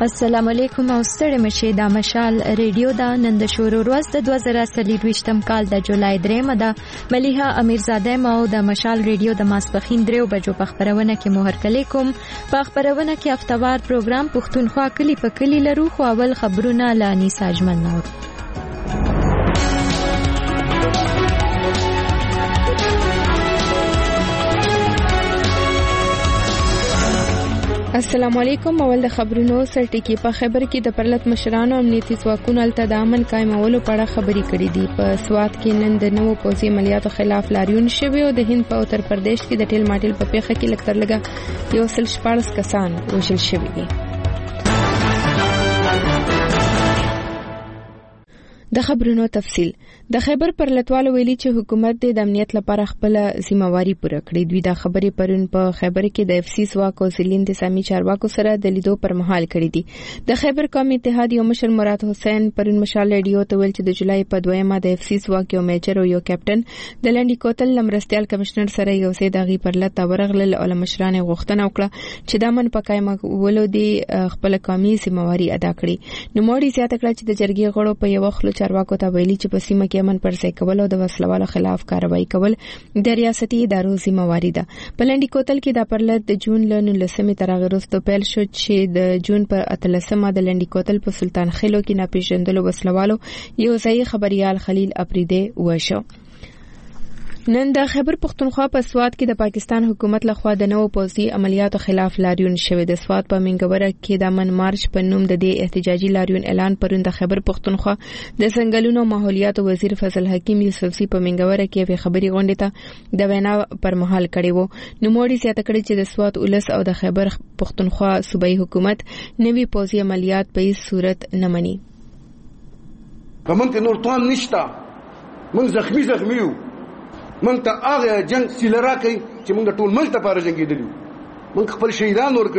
السلام علیکم او ستړي مشه د مشال ریډیو دا نن د شروع ورځ د 2023م کال د جولای 3 د ملیحه امیرزاده مو د مشال ریډیو د ماسپخین 3 بجو په خبرونه کې مهر کلیکم په خبرونه کې هفتوار پروګرام پښتونخوا کلی په کلی لرو خو اول خبرونه لانی ساجمن نور. السلام علیکم. اول د خبرونو سرټکی په خبر کې د پرلط مشرانو امنیتي ځواکونو التدامن قائمولو په اړه خبري کړې دي. په سوات کې نن د نوو پوځي عملیاتو خلاف لاریون شوی او د هند په اتر پردیش کې د ټیل ماټیل په پیښه کې لکتر لګا یو سل 14 کسان وژل شوي دي. د خبرونو تفصیل. د خیبر پرلطوالو ویلي چې حکومت د امنیت لپاره خپل ذمہواری پوره کړې. دوی دا خبرې پرون په خیبر کې د اف سی ځواک او ځلین انتظامی چارواکو سره د لیدو پر مهال کړې دي. د خیبر قومي اتحاد یو مشر مراد حسین پرون مشال ریډیو ته ویل چې د جولای په 2مه د اف سی ځواک یو میجر او یو کیپټن د لنډی کوتل لمرستیال کمشنر سره یو ځای دغه پرلط ورغلل او مشران غوښتنه وکړه چې د امن په قائم ولو دي خپل قومي ذمہواری ادا کړي. نو موړي زیاته کړه چې د جرګې غړو په یو خلک چارواکو ته ویلي چې په سیمه کې امن پر ځای کول او د وسلوالو خلاف کاروائی کول د ریاستي ادارو ذمہواری ده. په لنډی کوتل کې د پرلط د جون ل 19 تر هغه وروسته پیل شو چې د جون پر 13مه د لنډی کوتل په سلطان خیلو کې ناپېژندلو وسلوالو یو ځای خبريال خلیل افریدی وشو. نن د خیبر پښتونخوا په سوات کې د پاکستان حکومت لخوا د نوو پوځي عملیاتو خلاف لاریون شوی. د سوات په منګوره کې د من مارچ په نوم د دې احتجاجي لاریون اعلان پرون د خیبر پښتونخوا د ځنګلونو ماحولیات وزیر فضل حکیم یوسفزي په منګوره کې په خبري غونډه ته د وینا پر مهال کړي وو. نو موړي زیاته کړي چې د سوات ولس او د خیبر پښتونخوا صوبایي حکومت نوي پوځي عملیات په هیڅ صورت نه مني. کومه نور توان نشتا من زخمی یو من ته هغه جنگ سیلرا کوي چې موږ ټول ملک ته پاره جنگیدلو موږ خپل شهیدان ور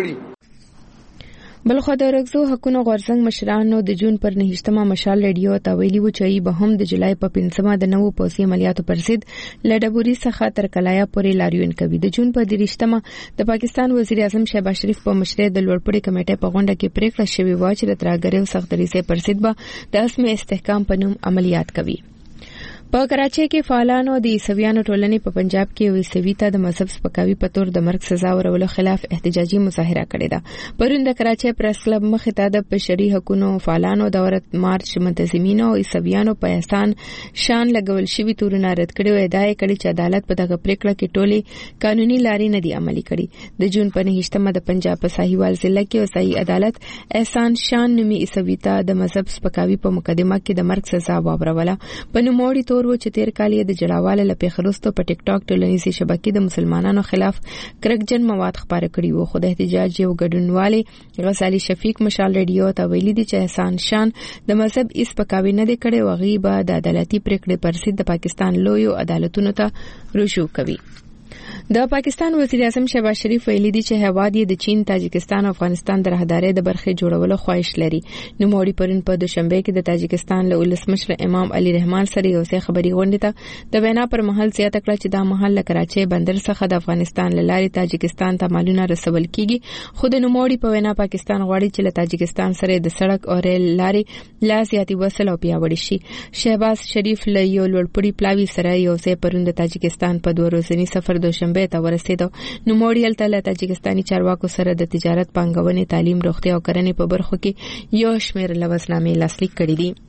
کړی. بلخو د رغزو حقونو غورځنګ مشرانو د جون پر 9مه مشال ریډیو ته ویلي و چې به هم د جولای په 5مه د نوو پوځي عملیاتو پر ضد لډبوري څخه تر کلایا پورې لاریون کوي. د جون په 13مه د پاکستان وزیر اعظم شهباز شریف په مشرۍ د لوړپوړي کمیټې په غونډه کې پریکړه شوې و چې د ترهګرۍ او سختدریځۍ پر ضد به د اسمه استحکام په نوم عملیات کوي. په کراچۍ کې فعالانو د عیسویانو ټولنې په پنجاب کې عیسوي ته د مذهب سپکاوي په تور د مرګ سزا ورکولو خلاف احتجاجي مظاهره کړې ده. پرون د کراچۍ پریس کلب مخې ته د بشري حقوقو فعالانو د ورت مارچ منتظمینو عیسویانو په احسان شان لګول شوی تورونه رد کړي او ادعا کړې چې عدالت په دغه پریکړه کې ټولي قانوني لارې نه دي عملي کړي. د جون په 9مه د پنجاب په ساهیوال ضلع کې وسایي عدالت احسان شان نومي عیسوي ته د مذهب سپکاوي په مقدمه کې د مرګ سزا واوروله. په نوموړي تور و چې تیر کال د جړاواله لپیخرستو په ټیک ټاک ټولنیزې شبکې د مسلمانانو خلاف کرکجن مواد خبره کړي وو. خو د احتجاج یو ګډونوالي غزالي شفیق مشال ریډیو ته ویلي دي چې احسان شان د مذهب اسپکاوي نه دی کړي او غیبه د عدالتي پریکړې پر ضد د پاکستان لویو عدالتونو ته رجوع کوي. د پاکستان وزیر اعظم شهباز شریف ویلي دي چې هیواد یې د چین، تاجکستان او افغانستان د راهدارۍ د برخې جوړولو خواهش لري. نو موړي پرون په دوشنبه کې د تاجکستان له ولسمشر امام علي رحمان سره یو ځای خبري غونډه ته د وینا پر مهال زیاته کړه چې دا مهال له کراچۍ بندر څخه د افغانستان لارې تاجکستان ته مالونه رسول کیږي. خو د نوموړي په وینا پاکستان غواړي چې له تاجکستان سره د سړک او ریل لارې لا زیاتې وصل او پیاوړې شي. شهباز شریف له یو لوړپوړي پلاوي سره یو ځای پرون د تاجکستان په 2 ورځني سفر دوشنبه ته ورسېدو. نو موړي له تاجکستاني چارواکو سره د تجارت، پانګونې، تعلیم، روغتیا او کرنې په برخو کې یو شمېر لوسنامې لاسلیک کړي دي.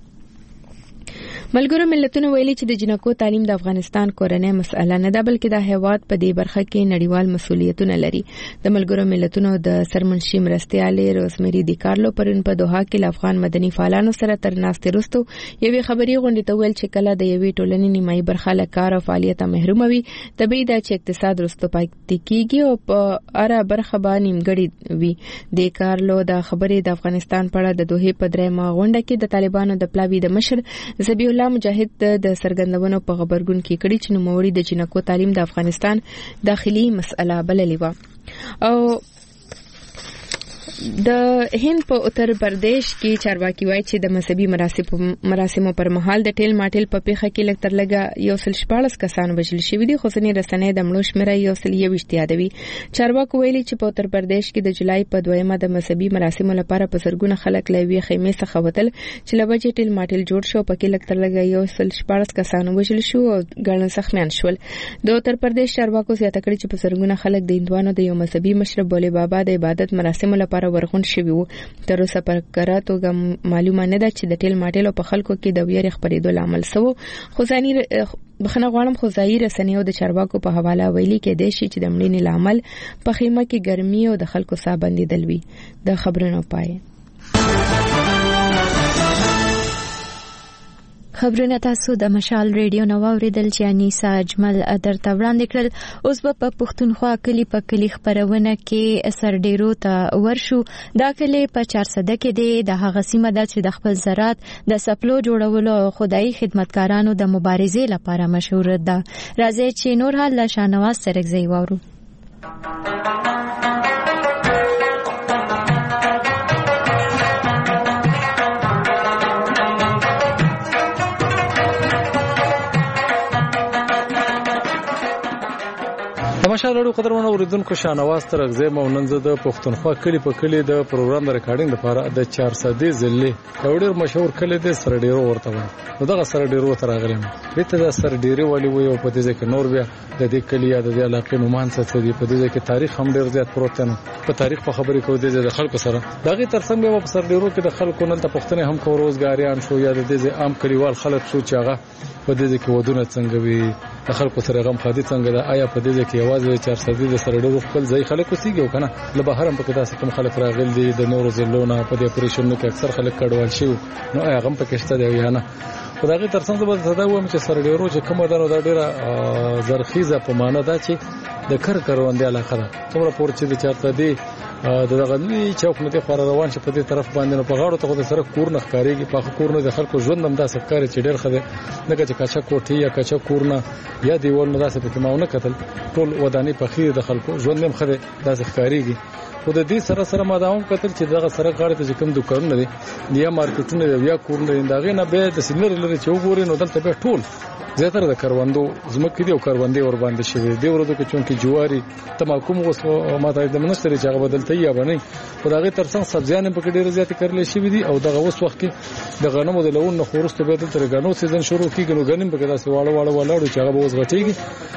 ملګرو ملتونو ویلي چې د جنکو تعلیم د افغانستان کورنۍ مسأله نه ده بلکې د هیواد په دې برخه کې نړیوال مسؤلیتونه لري. د ملګرو ملتونو د سرمنشي مرستیالې روزمری دی کارلو پرون په دوحه کې د افغان مدني فعالانو سره تر ناستې وروسته یوې خبري غونډې ته ویل چې کله د یوې ټولنې نیمایي برخه له کار او فعالیت محروم وي طبیعي ده چې اقتصاد وروسته پاتې کیږي او په اړه برخه به نیمګړې وي. دی کارلو د خبرې د افغانستان په اړه د دوحې په 3مه غونډه کې د طالبانو د پلاوي د مشر ذبیح الله مجاهد د سرګندونو په خبرګون کې کړي چې نوموړي د جنکو تعلیم د افغانستان داخلي مسأله بللې و. او د هند په اتر پردیش کې چارواکي وایي چې د مذهبي مراسمو پر مهال د ټیل ماټیل په پیښه کې لږ تر لږه 114 کسان وژل شوي دي، خو ځینې رسنۍ د مړو شمېره 121 یادوي. چارواکو ویلي چې په اتر پردیش کې د جولای په 2 د مذهبي مراسمو لپاره په زرګونه خلک له یوې خیمې څخه وتل چې له وجې ټیل ماټیل جوړ شو، پکې لږ تر لږه 114 کسان وژل شو او ګڼ زخمیان شول. د اتر پردیش چارواکو زیاته کړې چې په زرګونه خلک د هندوانو د یو مذهبي مشر بوله بابا د عبادت مراسمو لپاره ورغون شوي وو. تر اوسه پر کره توګه معلومه نه ده چې د ټیل ماټیلو په خلکو کې د ویرې خپرېدو لامل څه و، خو بخښنه غواړم خو ظاهري رسنیو د چارواکو په حواله ویلي کېدای شي چې د مړینې لامل په خیمه کې ګرمي او د خلکو ساه بندېدل وي. د خبرونو پای خبرونه تاسو د مشال ریډیو نو اوریدل چې انیسا اجمل درته وړاندې کړل. اوس په پښتونخوا کلی په کلی خبرونه کې سرډیرو ته ورشو. دا کلی په 400 کې دی. د هغه سیمه ده چې د خپل زراعت د سپلو جوړولو او خدای خدمتګارانو د مبارزې لپاره مشهور ده. راځي چې نور حال له شانواز سرګزی وورو. مشال ریډیو قدرمنو اوریدونکو شانواز ترغزه مونږ د پښتونخوا کلی په کلی د پروګرام د ریکارډینګ لپاره د 400 ضلع ډېر مشهور کلی د سرډیرو ورته وایي. نو دغه سرډیرو تر غلم دته د سرډیرو والی وي او په دې کې نور بیا د دې کلی د علاقې نومان څه دي، په دې کې تاریخ هم ډېر زیات پروت دی. په تاریخ په خبرې کوو د خلکو سره دغه ترڅنګ په سرډیرو کې د خلکو نن ته پښتنه هم کو روزګاریان شو یا د دې عام کلیوال خلک شو چې هغه په دې کې ودونه څنګه وي، د خلکو سره غم خادي څنګه ده. آیا په دې کې یوازې 400 د سرډیرو خپل ځای خلک وسیږي او کنه له بهر هم په تاسو کوم خلک راغلي دي د نورو ضلعونو په دې اپریشن کې اکثر خلک کډوال شي، نو آیا غم پکې شته دی یا نه؟ خدای ترڅنګ به زده وم چې سرډیرو چې کومه ده نو دا ډیره زرخیزه په معنا ده چې د کروندې علاقه ده. څومره پور چې د 400 دغه نوې چوک نه خور روان شي په دې طرف باندې نو په غاړو ته د سره کور نه ښکاریږي، په کور نه د خلکو ژوند هم داسې ښکاري چې ډېر خده نه چې کاچا کوټي یا کاچا کور نه یا دیوال نه داسې په ماونه قتل ټول وداني په خیر د خلکو ژوند هم خده داسې ښکاریږي. خو د دې سره ما دا هم قتل چې دغه سره غاړه ته کوم دکانونه دي یا مارکیټونه یا کور نه دغه نه به د سینر لري چې وګوري نو دلته به ټول زیاتره د کروندو زمکې دی او کروندې ور باندې شوی دی ورته کې چونکی جواری تماکم غوسه ماته د منستري چې هغه بدلته یا باندې خدای ترڅنګ سبزیان په کې ډیره زیات کړل شي دي او دغه اوس وخت کې د غنمو د لون خورسته به تر غنو سیزن شروع کیږي نو غنم په کې داسې واړه ولاړو چې هغه اوس غټيږي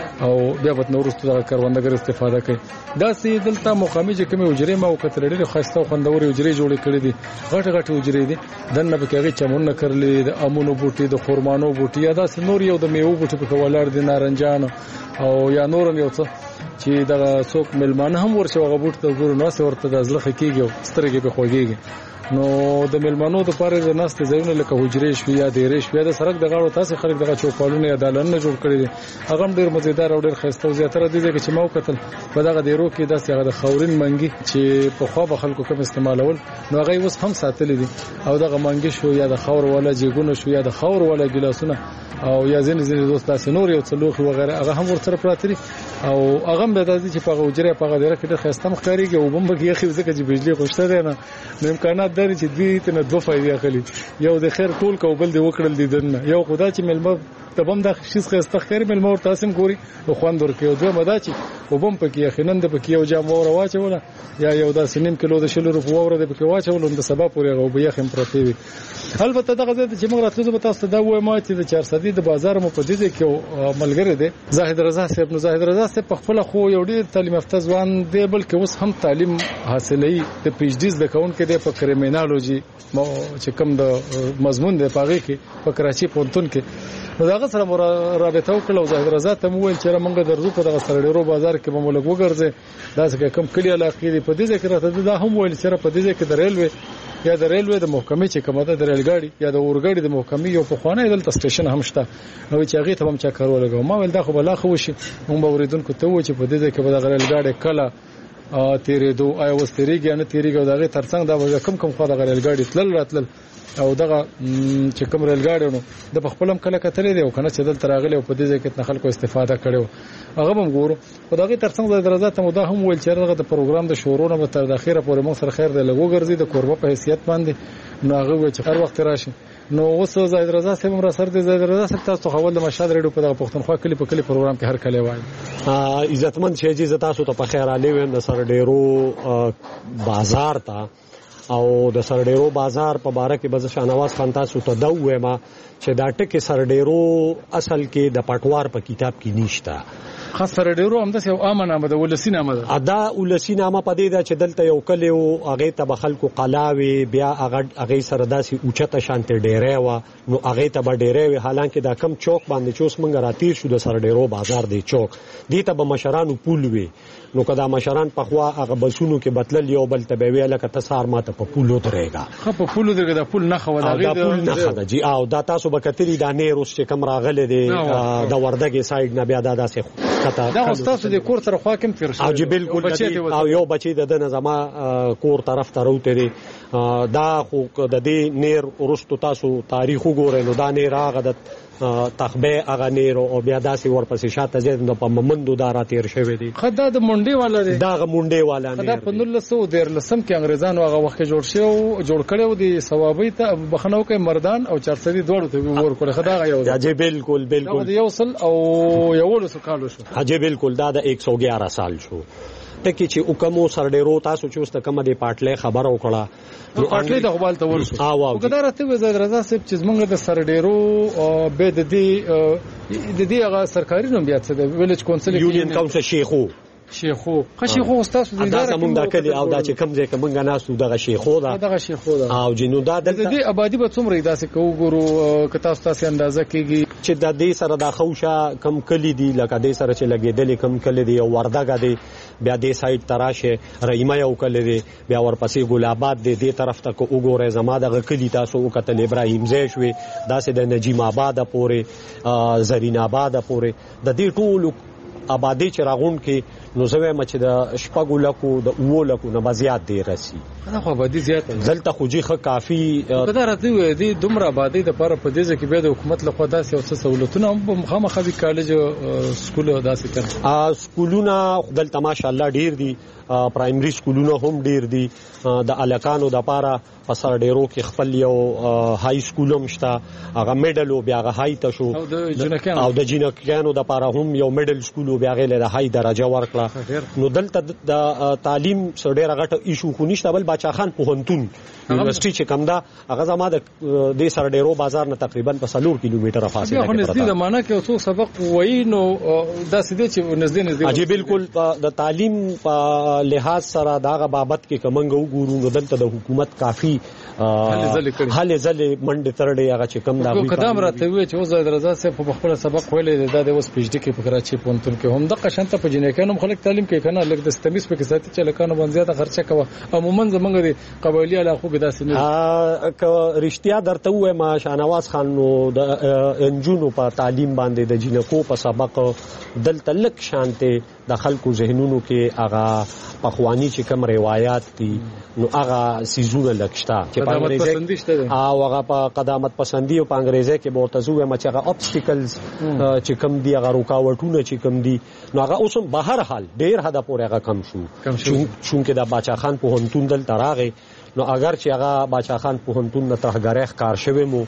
او بیا په نورسته د کروندګر استفاده کوي. دا سي دلته مقامي چې کومه اجرې ما وکړل ډیره خاصه خوندوري اجرې جوړې کړې دي، غټ اجرې دي دنه په کې هغه چمون کړلې د امونو بوټي د خورمانو بوټي یا دا نور یو د میوه بوټي په ولر دي نارنجان او یا نورم یو څه چې دا څوک ملمانه هم ورشه هغه بوټ ته ګورو نو څه ورته د ځلخه کیږي سترګې په خوږيږي. نو د ملمانو د پاره د ناست ځایونه لکه حجرې شو یا ډېرې شو یا د سړک د غاړو تاسو خلک دغه چوپالونه یا دالانونه جوړ کړی دي، هغه ډېر مزیدار او ډېر ښایسته او زیاتره دي چې ما وکتل په دغه ډیرو کې داسې هغه د خاورین منګي چې په خوا به خلکو کوم استعمالول نو هغه اوس هم ساتل دي او دغه منګي شو یا د خاور ولا جیګونه شو یا د خاور ولا ګلاسونه او یا ځینې دوست تاسو نور یو څلوخي وغیرہ هغه هم ورسره پراتري او هغه به د دې چې په حجره په غوډه کې د خسته مخکاريږي او بمب کې یخي ځکه چې بجلی خوشته ده نه امکانات لري چې دوی ته دوه فائدې اخلي، یو د خیر ټول کو بل دی وکړل دي دنه یو خدای چې ملمه تبم د شیز خسته خیر ملمه ور تاسم ګوري او خوند ورکي او دوه مدا چې وبم پکې یخنن د پکې یو جام وره واچوله یا یو د سنیم کیلو د شلو روپ وره د پکې واچول د سبا پورې غو به یخم پرتی وي. البته دغه چې موږ راتلو به تاسو دا وای ما چې د 400 د بازار مو په دې کې ملګری دی زاهد رضا صاحب. نو زاهد رضا صاحب په خپل خو یو ډیر تعلیم یافته ځوان دی بلکې اوس هم تعلیم حاصلوي د پی ایچ ډی د کون کې دی په کریمینالوجي چې کوم د مضمون دی پاغه کې په کراچي پونتون کې. نو داغه سره رابطه وکړو زاهد رضا ته وویل چې موږ درځو په دغه سرډیرو بازار کې به مولګ وګرځي دا کم کلی علاقې دی په دې کې راته دا هم ویل چې په دې کې د ریلوي یا د ریلوي د محکمې چې کومه ده د ریلګاډي یا د اورګاډي د محکمې یو په خوانه دلته سټیشن هم شته نو چې هغه ته هم چا کارو لګو ما ول دا خو بلا خو شي موږ به اوریدونکو ته و چې په دې کې به د ریلګاډي کله تیرې دوه آیا وستریږي نه تیریږي دغه ترڅنګ دا کم خو د ریلګاډي تل راتل او دغه چې کوم ریلګاډي نو د خپلم کله کتلې دی او کنه چې دلته راغلی او په دې ځای کې خلکو استفاده کړو هغه هم ګورو په دغه ترڅنګ د درزات مو دا هم ویل چې دغه د پروګرام د شورونه به تر د اخیره پورې موږ سره خیر دی لګو ګرځي د کوربه په حیثیت باندې نو هغه چې هر وخت راشي نو اوس زاید رضا صاحب هم را سره دی زاید رضا صاحب تاسو خو ول د مشهد ریډیو په دغه پښتونخوا کلی په کلی پروګرام کې هر کله وایي عزتمن شي چې تاسو ته په خیر علي ویم د سر ډیرو بازار ته او د سر ډیرو بازار په باره کې بز شاهنواز خان تاسو ته دا وایم چې دا ټکي سر ډیرو اصل کې د پټوار په کتاب کې نشته خاص سر ډیرو هم د یو عام نامه د ولسی نامه ده ادا ولسی نامه پدې ده چې دلته یو کلی او هغه ته بخلکو قلاوي بیا هغه سره داسي اوچته شانته ډیره و نو هغه ته به ډیره وی حالانکه دا کم چوک باندې چوس منګ راتیر شو د سر ډیرو بازار دی چوک دی ته به مشرانو پول وی نو کدا مشران په خوا هغه بسونو کې بتل یو بل ته وی لکه تسار ماته په پولو درېګا خو په پولو درګه د پول نه خو دا پول نه خدا جی او دا تاسو به کتلی دا نه روس چې کم راغله دی د وردګي سایډ نه بیا دا داسې دا استاد د کور تر خوا کوم تیر شو او بالکل او یو بچی د نظام کور طرف ته راوته دي دا خو د دې نیر ورستو تاسو تاریخ وګورئ نو دا نیر هغه د تخبه هغه نیر او بیا داسې ورپسې شاته زید نو په ممندو دارا تیر شوی دي خدای د منډي والا دی دا منډي والا نه خدای په 1913 کې انګريزانو هغه وخت جوړ کړو دي ثوابي ته بخنو کې مردان او چرسدي دوړو ته ور کړ خدای یو دا بالکل دا یو سل او یو لس کالو شو اجه بالکل دا د 111 سال شو ټکی چې وکمو سر ډیرو تاسو چې واست کومه دی پاټلې خبر او کړه نو پاټلې د خپل ته ورسو او کدارته وزیر رضا صاحب چې موږ د سر ډیرو به د دې هغه سرکاري نوم بیا څه د ویلج کونسل یونین کونسل شیخو خشيخو استاد د اداره موږ دا کلی او دا چې کم ځای کوم غناسو دغه شیخو دا او جنو دا د دې آبادی به څومره داسې کو ګورو کتا تاسو اندازه کیږي چې د دې سره د خوشا کم کلی دی لکه دې سره چې لګیدل کم کلی دی او وردګه دی بیا دې سایډ تراشه رحیمه یو کلی دی بیا ورپسې ګل آباد دی دې طرف ته وګوره زما د کلی تاسو وکتل ابراهیم زی شوي داسې د نجیم آباد پورې زرین آباد پورې د دې ټول آبادی چې راغون کې نو زوی مچ د شپږو لکو د اوو لکو نه بزیات دی رسی دا خو آبادی زیات دلته خو جی خه کافی کدا راته وي دي دومره آبادی د پاره په دې ځکه به د حکومت له خوا داسې او څه سہولتونه هم مخامخ وی کالج سکول داسې کړ سکولونه دلته ماشاءالله ډیر دي پرایمري سکولونه هم ډیر دي د الکانو د پاره پسر ډیرو کې خپل یو های سکول هم شته هغه میډل او بیا هغه های ته شو او د جنکانو د پاره هم یو میډل سکول او بیا غل د های درجه ورکړه نو دلته د تعلیم سره غټ ایشو خو نشته بل باچا خان پوهنتون یونیورسيټي چې کوم دا هغه زما د سر ډیرو بازار نه تقریبا په 3 کیلومتره فاصله کې نږدې د معنا کې اوسو سبق وای نو دا سیده چې نږدې اجي بالکل د تعلیم په لحاظ سره داغه بابت کې کومنګ وګورو دلته د حکومت کافي حل زل منډه ترډي هغه چې کم دا وي قدم راته وي چې وزیر رضا صاحب په خپل سبق ویلې د اوس پی ایچ ډی کې په کراچي پونتون کې هم د قشنته په جنکانو خلک تعلیم کوي کنه لکه د ستمیس په کې ساتي چې لکانو باندې زیاته خرچه کوي عموما زمونږ د قبایلی علاقو کې داسې نه ک رښتیا درته وای ما شاهنواز خان نو د انجونو په تعلیم باندې د جنکو په سبق دلته لک شانته د خلکو ذهنونو کې هغه پخوانی چې کوم روایت دي نو هغه سيزونه لکشتا چې په انګريزي او هغه په قدامت پسندي او په انګريزي کې بورتزو مچ هغه obstacles چې کوم دي هغه رکاوټونه چې کوم دي نو هغه اوس په هر حال ډیر حدا پورې هغه کم شو چونکه د باچا خان په هنتون دل تراغه نو اگر چې هغه باچا خان په هنتون نه ترغره ښکار شوی مو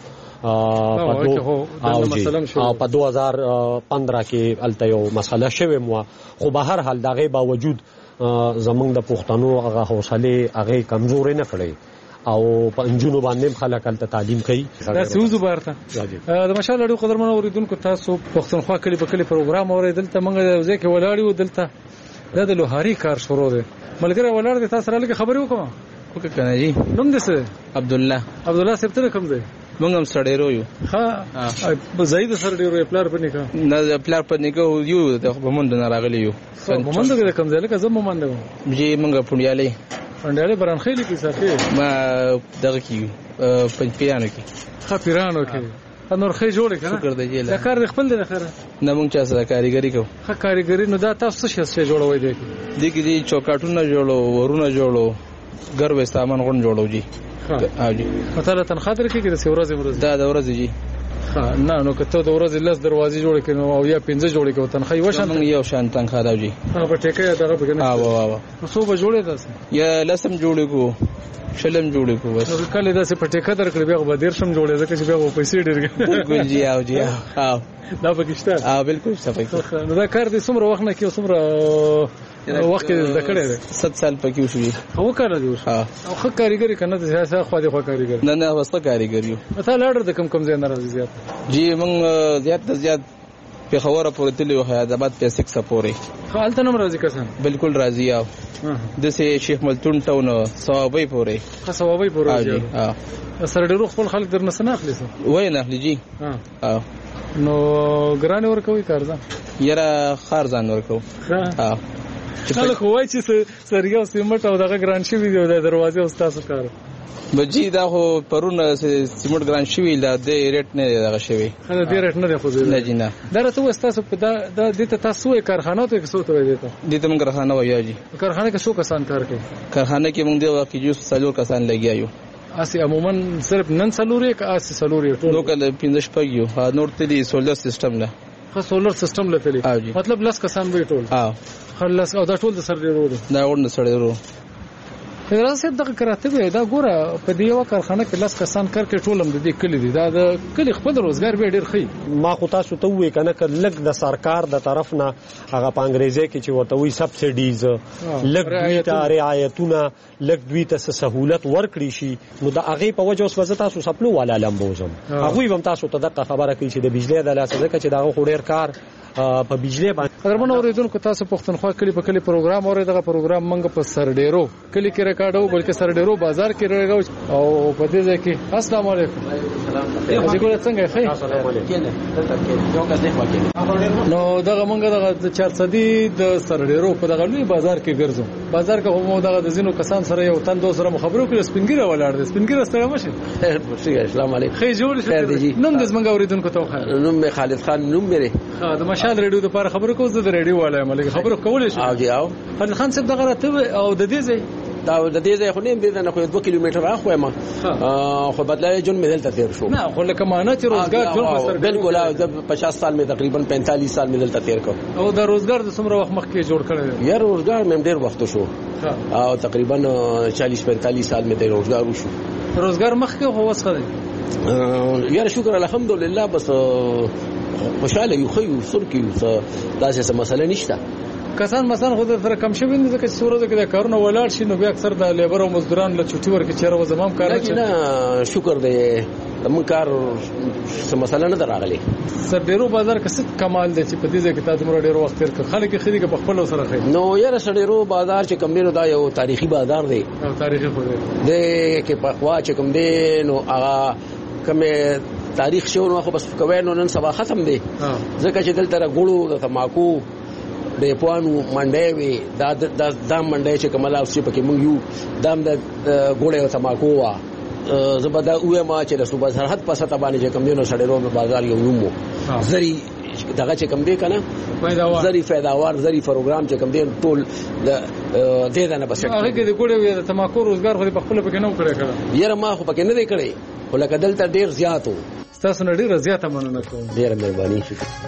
او په 2015 کې الته یو مسله شوی مو خو به هر حال دغه باوجود زمونږ د پښتنو هغه حوصله هغه کمزورې نه کړي او په انجونو باندې خلک الته تعلیم کوي دا سوزو بارته د مشال اړو قدرمن اوریدونکو تاسو پښتونخوا کلی په کلی پروګرام اوریدل ته موږ ځکه ولاړیو دلته د لوهاري کار شروع دی ملګری ولاړ دي تاسو راځي خبرې وکم وکړه کنه جی نوم دې څه عبدالله صاحب ته کوم دی موږ هم سړیرو یو ها زید سړیرو پلار پني کا نه پلار پني کو یو د بمند نه راغلی یو بمند کې کوم ځای لکه زمو مونږ جی موږ پونډیاله برانخېلی کې صافي ما دغه کې پنځپیرانو کې خپیرانو کې نور خې جوړ کړه شکر دی دا کار د خپل د خره نه مونږ چا سره کاریګری کوو ښه کاریګری نو دا تاسو څه جوړوي دی دي کې چوکاټونه جوړو ورونه جوړو ګرو سامان غون جوړو جی او جی مثلا تنخواه درکې د ورځې دا د ورځې جی نه نو کته د ورځې لس دروازې جوړې کړي او یا 15 جوړې کړي تنخواه یو شان یو شان تنخواه دا جی په ټیکه دغه بګنه او څو به جوړې تاسو یا لسم جوړې کو شلم جوړې کو بس کله دا څه په ټیکه درکړي بیا به ډیر شم جوړې ځکه چې بیا پیسې ډیر بالکل جی او جی او دا پاکستان بالکل صفای نو دا کار دې څومره وخت نه کې څومره وخت کې زده کړې ده 7 سال پکې وشوي او کار دی او خو کاریګری کنه د سیاست خو دې خو کاریګر نه وسته کاریګر یو مثلا اړه د کم ځای نه راځي زیات جی موږ زیات په خبره پورې تللی و حیدرآباد په 6 پورې خالته نم راځي کسان بالکل راځي او د سه شیخ ملتون ټاون ثوابي پورې ثوابي پورې راځي سره ډیرو خپل خلک درنه سن اخلي وای نه اخلي جی نو ګران ورکوي کار ځه یاره خار ځان ورکو چاله کوی چې سریو سیمټ او دغه ګران شي ویډیو د دروازې او تاسو کار بجی دا خو پرون سیمټ ګران شي لا د ریټ نه دغه شوی دا د ریټ نه دی خو نه جنا دا ته تاسو په دا د تاسو کارخانه ته څو ته وایي د ته موږ کارخانه وایي جی کارخانه کې څو کسان کار کوي کارخانه کې موږ د واقعي جو سلور کسان لګیایو اسی عموما صرف نن سلوري کا اسی سلوري ټول نو کله 15 پګیو نور ته سولر سیستم نه خو سولر سیستم لته مطلب لس کسان به ټول خلص او دا ټول د سر ډیرو دا ورن سر ډیرو راځي دغه کراته وي دا ګوره په دې یو کارخانه کې لس کسان کار کوي ټولم د دې کلی دي دا د کلی خپل روزګار به ډیر خي ما خو تاسو ته وې کنه ک لګ د سرکار د طرف نه هغه په انګریزي کې چې ورته وي سبسيډیز لګ دوی ته رعایتونه لګ دوی ته سہولت ورکړي شي نو د هغه په وجه اوس وزه تاسو سپلو والا لمبوزم هغه هم تاسو ته د خبره کوي چې د بجلی د لاسه ځکه چې دا خو ډیر کار په بجلی باندې اگر مونږ اوریدونکو تاسو پښتونخوا کلی په کلی پروګرام اوري دغه پروګرام مونږ په سرډیرو کلی کې ریکارډو بلکې سرډیرو بازار کې راغو او په دې ځای کې السلام علیکم څنګه څنګه خیر السلام علیکم نو دغه مونږ دغه 400 د سرډیرو په دغه لوی بازار کې ګرځو بازار کې هم دغه د زینو کسان سره یو تن دوه سره خبرو کې سپینګیره ولاړ دي سپینګیره سره مشه السلام علیکم خیر جوړ شه نوم د زمنګ اوریدونکو ته خیر نوم خالد خان نوم مری د مشال ریډیو د لپاره خبرو کوو د ریډیو والا ملګری خبرو کولای شي او جی او خالد خان صاحب دغه راته او د دې ځای دا د دې ځای خو نه دې نه خو 2 کیلومتر اخو ما خو بدلای جون مې دلته تیر شو نه خو لکه معنی چې روزګار جوړ سره بالکل 50 سال میں تقریبا 45 سال میں دلته تیر کو او د روزګار د څومره وخت مخکې جوړ کړی یا روزګار مې ډیر وخت شو او تقریبا 40 45 سال میں د روزګار وشو روزګار مخکې هو وسخه یا شکر الحمدلله بس خوشاله یو خو سر کې داسې مسله نشته کسان مثلا خو در کم شوی نه ځکه چې سورزه کې د کارونه ولاړ شي نو بیا اکثر د لیبر او مزدوران له چټي ورکې چیرې و زمام کار نه شکر دې موږ کار څه مسله نه دراغلي سر ډیرو بازار کې څه کمال دی چې په دې ځای کې تاسو مر ډیرو وخت تیر کړ خلک خېدي کې په خپل سره خې نو یاره سر ډیرو بازار چې کم دی نو دا یو تاریخي بازار دی او تاریخي خو دی کې په خوا چې کم دی نو هغه کومه تاریخ شو نو خو بس کوي نو نن سبا ختم دی ځکه چې دلته غړو د تماکو د پوانو منډې وي دا منډې چې کمال اوس په کې مونږ یو دام د ګوړې او تماکو وا زبدا اوه ما چې د صوبه سرحد په ستا باندې چې کم دی نو سړیرو په بازار یو نومو زری دغه چې کم دی کنه زری فایداوار زری پروګرام چې کم دی ټول د دې نه بس هغه کې د ګوړې او تماکو روزګار خو په خپل په کې نه کړی یاره ما خو پکې نه دی کړی ولکه دلته ډیر زیاتو تاسو نه ډیر زیاته مننه کوم ډیر مهرباني شکر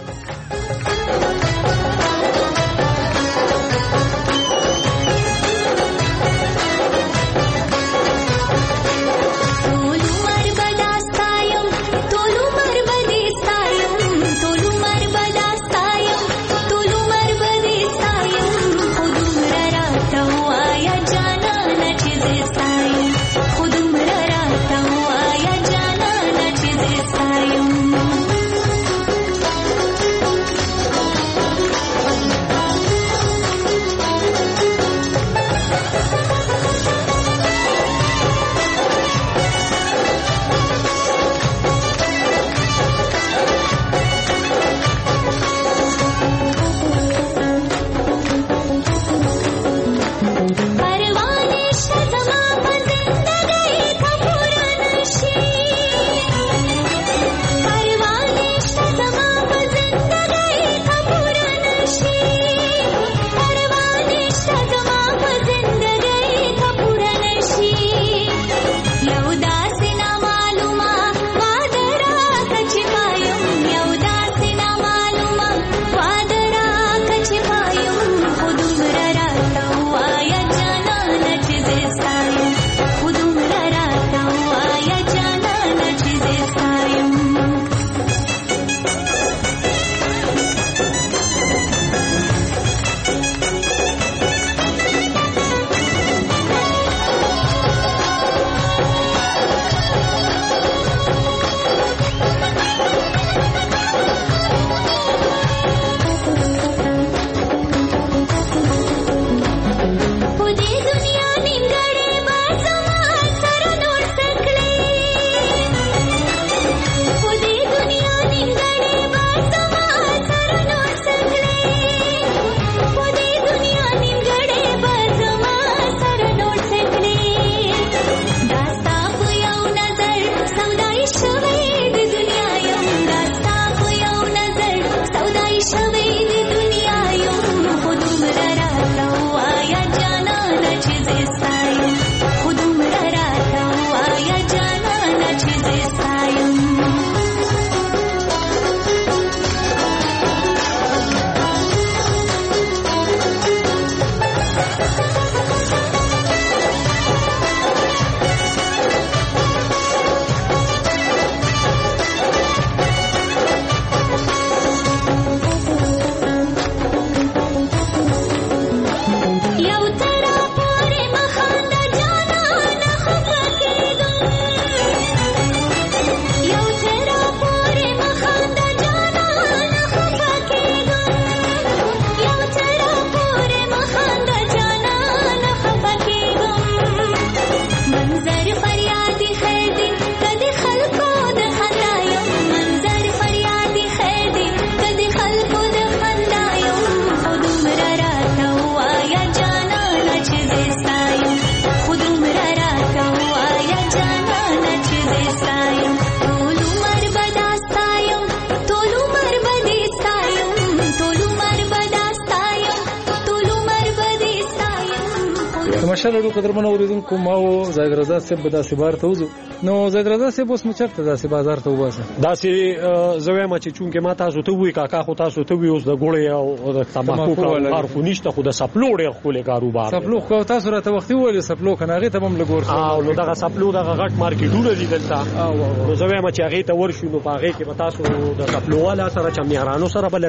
ماشاءالله ډېر قدرمن اوریدونکو ما او زید رضا صاحب به داسې بار ته وځو نو زید رضا صاحب اوس مچرته داسې بازار ته وباسه داسې زوی ما چې چونکه ما تاسو ته وی کاکا خو تاسو ته وی اوس د ګوړې او د تماکو کار خو نشته خو د سپلو ډېر خولې کاروبار سپلو خو تاسو راته وختي ویل سپلو کناغه ته هم لګور او نو دغه سپلو دغه غټ مارکیټونه دي دلته نو زوی ما چې هغه ته ورشو نو هغه کې به تاسو د سپلو والا سره چې میارانو سره بل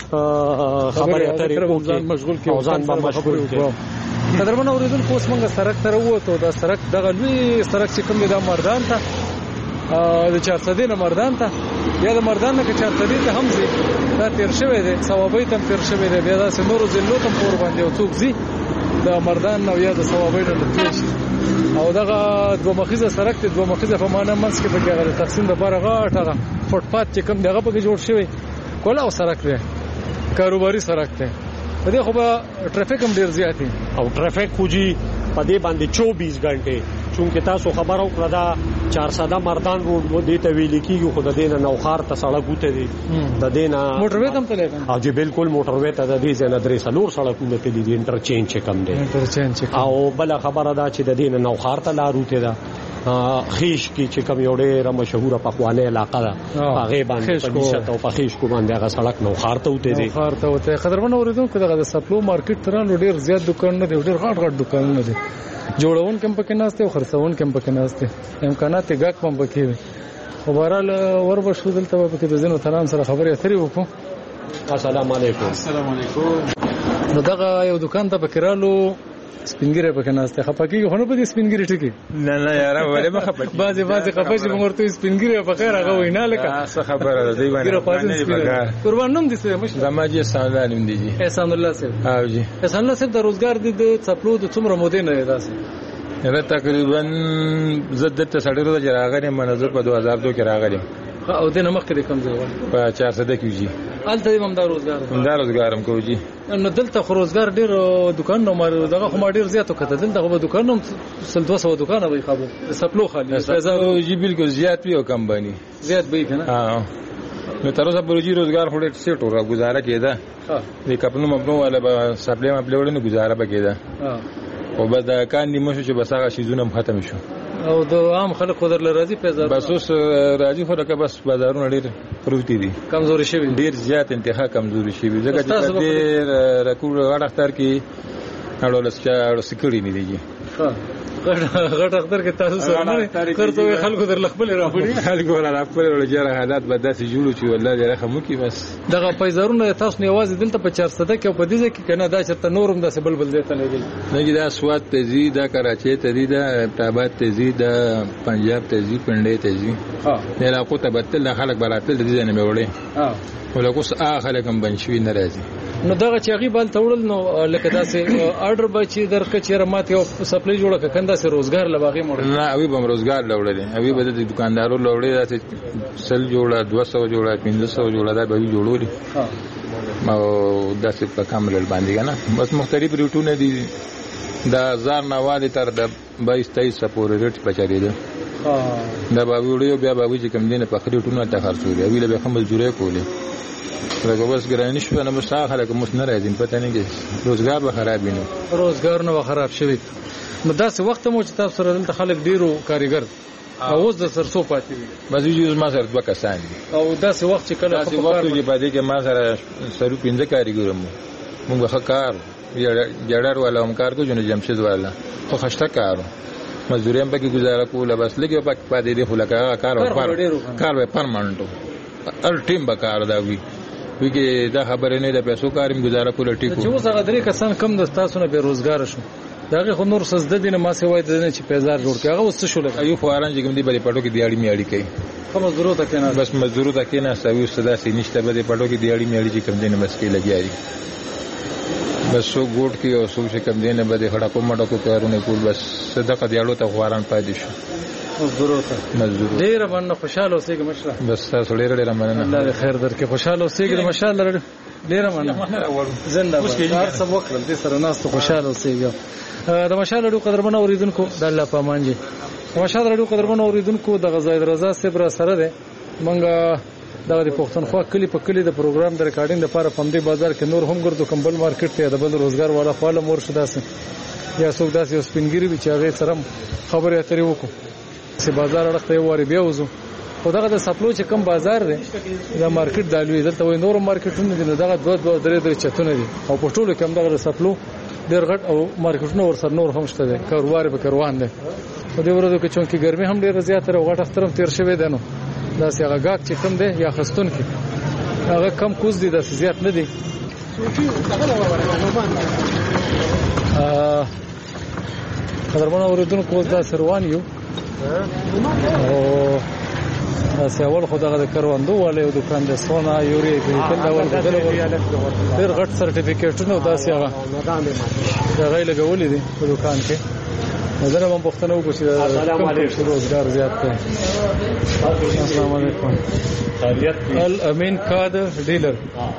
خبرې اترې کوي مشغول کې ځان به مشغول کې قدرمن اوریدونکو اوس موږ سړک ته ووتو دا سړک دغه لوی سړک چې کوم دی د مردان ته د 400 نه مردان ته یا د مردان نه 400 ته هم زی دا تیر شوی دی ثوابې تم تیر شوی دی بیا دا سمورو زلو تم پور باندې او څوک زی د مردان نو یا د ثوابې نه تیر شي او دغه دوه مخیزه سړک ته دوه مخیزه په معنا منځ کې پکې غره تقسیم لپاره غاټه فوټپات چې کوم دغه پکې جوړ شوی کولا او سړک دی کاروباري سړک دی په دې خو به ټرافیک هم ډیر زیات دی او ټرافیک خو جی په دې باندې 24 غنټه چونکه تاسو خبر او کړه دا 400 مردان روډ دې ته ویل کیږي خو د دینه نوخار ته سړک وته دي د دینه موټر وې هم تللی او جی بالکل موټر وې ته د دې ځنه درې سلور سړکونه ته دي انټرچینج کم دي او بل خبره دا چې د دینه نوخار ته لارو ته دا خیش کی چې کوم یو ډېر مشهوره پخوانه علاقه ده هغه باندې پنځه او پخیش کو باندې هغه سړک نو خارته وته دي خارته وته قدرمن اوریدونکو دغه سپلو مارکیټ ترانو ډېر زیات دکانونه دي ډېر غټ غټ دکانونه دي جوړون کم پکې ناشته او خرڅون کم پکې ناشته امکانات یې ګاک پم پکې وي خو بهرحال وربه شو دلته پکې د زینو تران سره خبرې اترې وکړو السلام علیکم السلام علیکم نو دغه یو دکان ته پکې رالو سپینګری پکې ناشته خپګي خو نه په دې سپینګری ټکی نه یاره ولې ما خپګي بعضی خپګي موږ ورته سپینګری په خیر هغه وینا لکه څه خبره ده دی باندې قربان نوم دي څه مشه زماجي احسان الله نوم دي احسان الله صاحب او جی احسان الله صاحب د روزګار د چپلو د څومره مودې نه داسې نه تقریبا زده ته سړی ورځ راغلی منظور په 2002 کې راغلی او د نمک کې کم ځای په 400 کې جی الته هم دا روزګار هم کوي نو دلته خو روزګار ډیر دکان نو مار دغه خو ما ډیر زیات وکړه دلته خو دکان نو 200 دکان وي خبر سپلو خالي جی بالکل زیات وي او کم باندې زیات به کنه نو تر اوسه پروژې روزګار خو ډیر سیټ او گزاره کېده د کپنو مبنو ولا سپلې مبلې وړنه گزاره بکېده او بعد کان نیمه شو چې بس هغه شیزونه ختم شو او د عام خلکو در لرازي پیدا بس اوس راځي خو لکه بس بازارونه ډیر پروتي دي کمزوري شوی ډیر زیات انتها کمزوري شوی ځکه چې ډیر رکوړ غړ اختر کې اړول سکړی نه دیږي غټ اختر کې تاسو سره نه کرته خلکو در لخبل راوړي خلکو را خپل ولجره حالات به داسې جوړو چې والله دې رحم وکي بس دغه پیزارونه تاسو نه आवाज دلته په 400 کې په دې کې کنه دا چرته نورم داسې بلبل دیته نه دی نه دا سواد تزي دا کراچي تزي دا ابتابات تزي دا پنجاب تزي پنډې تزي نه لا کو ته بدل خلک براتل دې نه مېوړي ولکوس خلک هم بنشوي ناراضي نو دغه چې غیبال تړل نو لکه داسې آرډر به چې درکه چیرې ماته او سپلای جوړه کنده سه روزګار لباغي مړ نه اوی به روزګار لوړل اوی به د دکاندارو لوړل داسې سل جوړه 200 جوړه 500 جوړه دا به جوړولې او داسې په کامل باندې کنه بس مختلف روټونه دي دا 1000 نواله تر د 22 پورې ریټ بچاری دي دا به ویډیو بیا به چې کم دینه په خریټونه ته خرڅولې اوی له به خمل جوړه کولې لکه بس ګرانی شو نه مسا خلک مس نه راځي پته نه کې روزګار به خراب ویني روزګار نه خراب شوی نو داسې وخت مو چې تاسو سره دلته خلک ډیرو کاریګر او اوس د سرسو پاتې دي بس یو ما سره دوه کسان دي او داسې وخت چې کله په وخت کې پاتې کې ما سره سرو 15 کاریګر مو موږ ښکار جړار والا هم کار کو جن جمشید والا خو خشته کارو مزدوري هم پکې گزاره کوله بس لګي پک پاتې دي خو لکه کار به پرماننټو ال ټیم به کار دا وی کې دا خبره نه ده پیسو کارم گزاره کوله ټیکو چې اوس هغه درې کسان کم د تاسو نه بیروزګار شو داغه خو نور سزده دینه ما سي وای د چې پیزار جوړ کړي هغه اوس شو لګي ایو فوران چې کوم دی بلې پټو کې دیاړي میاړي کوي کوم ضرورت کې نه بس مزدور ته کې نه سوي صدا سي نشته بلې پټو کې دیاړي میاړي چې کوم دینه بس کې لګیاري بس سو ګوټ کې او سو چې کوم دینه بده خړه کوم مټو کو کارونه کول بس صدقه دیاړو ته فوران پاتې شو ضرورت ډیر باندې خوشاله اوسېږي مشره بس تاسو ډیر مننه الله خیر درکې خوشاله اوسېږي ماشاءالله ډیر مننه زنده باد سب وکړل دې سره ناس ته خوشاله اوسېږي د ماشاءالله ډو قدرمن اوریدونکو د الله پامان جي ماشاءالله ډو قدرمن اوریدونکو د غزاید رضا صبر سره ده منګه د پښتونخوا کلی په کلی د پروګرام د ریکارډینګ لپاره پمدی بازار کې نور هم ګرځو کمبل مارکیټ ته د بل روزګار والا خپل مور شداسه یا څوک داسې یو سپینګیری وي چې هغه سره خبرې اترې وکړو چې بازار اړخ ته یو واري بیا وځو. خو دغه د سپلو چې کم بازار دی دا مارکیټ د لوی دلته وای نور مارکیټونه دي، دغه 2-3 چتونه دي او په ټولو کې هم دغه سپلو ډېر غټ او مارکیټونه ورسره نور هم شته دي، کاروبار به روان دي. په دې ورځو کې چونکی ګرمي هم ډېره زیاته او غټ اخترم تیر شوی دی، نو داسې هغه ګاک چې کم دی یا خستون کې هغه کم کوز دي، داسې زیات نه دي. قدرمن اوریدونکو اوس داسې روان یو او داسې اول خو دغه د کروندو والے یو دکان دی سونا یوري کل اول ډېر غټ سرټیفیکیټونه داسې هغه دغه یې لګولې دي په دکان کې. نظر هم پښتنه وکړو چې روزګار زیات کړي. السلام علیکم. الامین کارد ډیلر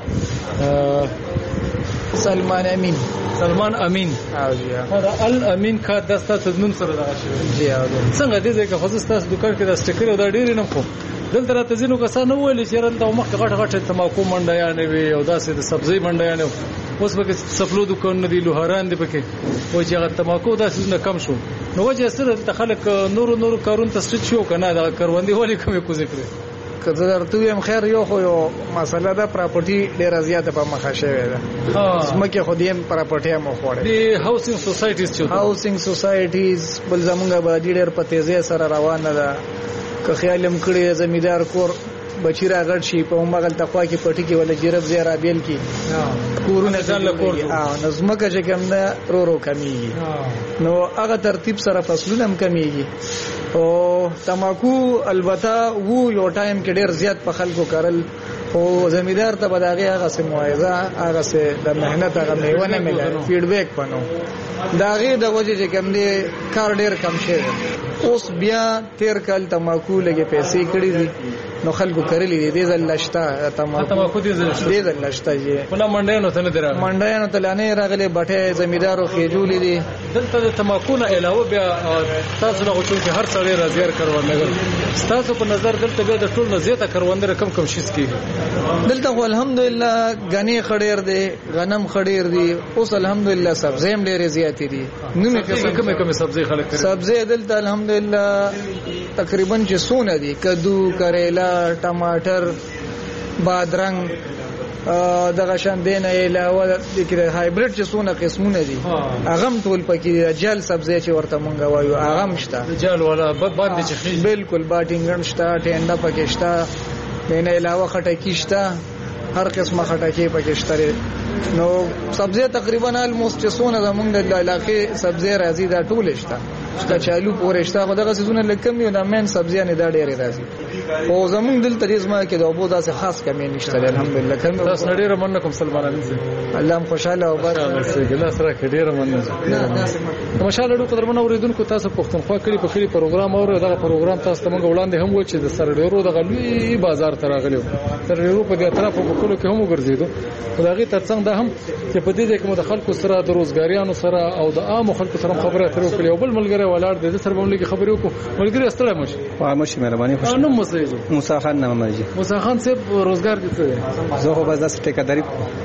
سلمان امین. سلمان امین. دا الامین کارد دستا تدنون سره دغه شي. څنګه دې ځکه خو تاسو دکان کې د سټیکر او دا ډیر نه خو دلته راته ځینو کسان ویل چې رنده مخ غټ تماکو منډیان وي او داسې د سبزی منډیان اوس به سپلو دکان نه دی لوهاران دی پکې او چې هغه تماکو داسې نه کم شو نو وجه سره د خلک نور کارون ته سټ شو کنه دا کاروندې ولې کومې کوزې کړې. کله درته هم خیر یو خو یو مسله ده پراپرټي ډیره زیاته په مخه شوې ده. سمکه خو دیم پراپرټي هم خوړې دی. هاوسینګ سوسایټیز چې هاوسینګ سوسایټیز بل زمونږه به ډیر په تیزه سره روانه ده. که خیالم کړی زمیدار کور بچی را غړ شي په مغل تقوا کې پټي کې ولا جرب زیرا بیل کې کورونه ځل کور نظمکه چې کوم ده رو کمیږي نو هغه ترتیب سره فصلونه هم کمیږي. او تماکو البته وو یو ټایم کې ډیر زیات په خلکو کارل او زمیدار ته بداغه هغه سم موعظه هغه سه د مهنت هغه میونه ملي فیډبیک پنو داغه د وجه چې کوم دی کار ډیر کم شي. اوس بیا تیر کال تماکو لګي پیسې کړې دي نو خلکو کړلې دي ځل لشتا تماکو دي ځل لشتا یې په منډیانو ته نه درغله منډیانو ته لانه راغلي بټه زمیدارو خېجولې دي. دلته د تماکو نه علاوه بیا تاسو له غوښتل چې هر څړې راځي کاروندګر تاسو په نظر دلته بیا د ټول نه زیاته کاروندګر کم شي کیږي. دلته خو الحمدلله غنی خډیر دي غنم خډیر دي اوس الحمدلله سبزی هم ډېرې زیاتې دي. نو کومه سبزی خلک کوي سبزی دلته الحمدلله تقریبا چې سونه دي کدو کریلا ټماټر بادرنګ دغه شان دینه علاوه د هایبریډ چې سونه قسمونه دي هغه ټول پکې جل سبزی چې ورته مونږ وایو هغه مشته جل ولا باندې چې بالکل باټینګن شته ټینډه پکې شته دینه علاوه خټکی شته هر قسمه خټکی پکې شته. نو سبزی تقریبا الموست سونه زمونږ د علاقې سبزی راځي دا ټول شته کچالو پورشته خو دغه سيزونه لکم یو د مین سبزیانه دا ډېرې راځي او زمونږ دلته ریزما کې د ابو داسې خاص کمی نشته الحمدلله. کوم تاسو ډېر مننه سلمان امین الله خوشاله او بار ګلا سره ډېر مننه. ماشاءالله ډېر قدرمن اوریدونکو تاسو پښتونخوا کلی په کلی پروګرام او دغه پروګرام تاسو ته موږ وړاندې هم و چې د سرډیرو د غلوي بازار ته راغلو سرډیرو په دې اطرافو په کلو کې هم وګرځیدو خدای ترڅنګ دا هم چې په دې کې د خلکو سره د روزګاریانو سره او د عام خلکو سره خبره اترو کړې او بل ملګری ولاړ د سره باندې خبرې وکړو ملګری ستړی مشه مشه مهرباني خوش نو موسی خان نام ماجي. موسی خان صاحب روزګار دي زه خو بس داسې ټیکاداري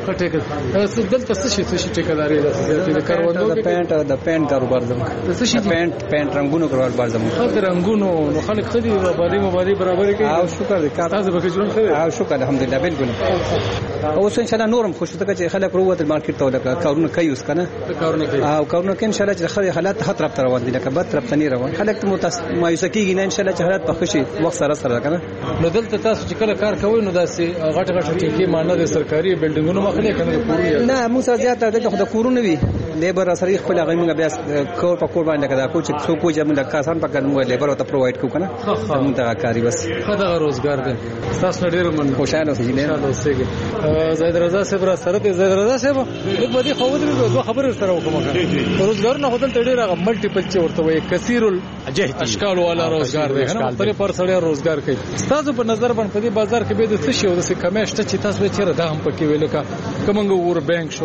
څه دلته څه ټیکاداري د کاروندو د پینټ کاروبار زم څه شي پینټ رنگونو کاروبار زم رنگونو نو خلک خدي مبادی برابر کوي او شکر دې کار تاسو به ژوند کوي او شکر الحمدلله بالکل اوس ان شاء الله نورم خوشو ته چې خلک وروته مارکیټ ته لکه کارونه کوي اوس کنه او کارونه کوي ان شاء الله چې حالات خطر طرف روان دي لکه بد طرف نه روان خلک ته مایوس کیږي نه ان شاء الله چې حالات په خوشي وخت سره کنه. نو دلته تاسو چې کله کار کوئ نو داسې غټ ټیکي مانه د سرکاري بلډینګونو مخلي کنه کورونه نه موږ سره زیاته دغه د کورونه وی لیبر سره خپل هغه موږ بیا کور په کور باندې کدا کو چې څوک چې موږ کسان په موږ لیبر ته پروواید کوو کنه موږ ته کاری بس خدای روزګار دي تاسو ډیر من خوشاله اوسئ نه اوسئ. زید رضا صاحب را سره دي زید رضا صاحب لیک باندې خو دوه خبرې سره وکم روزګار نه هوتل ډیر هغه ملټیپل چې ورته وي کثیر الاشکال والا روزګار دی نه په پر سره روزګار کوي. تاسو په نظر باندې په دې بازار کې به د څه شي او د څه کمیشته چې تاسو چیرې دا هم پکې ویل کا کومنګ ور بانک شو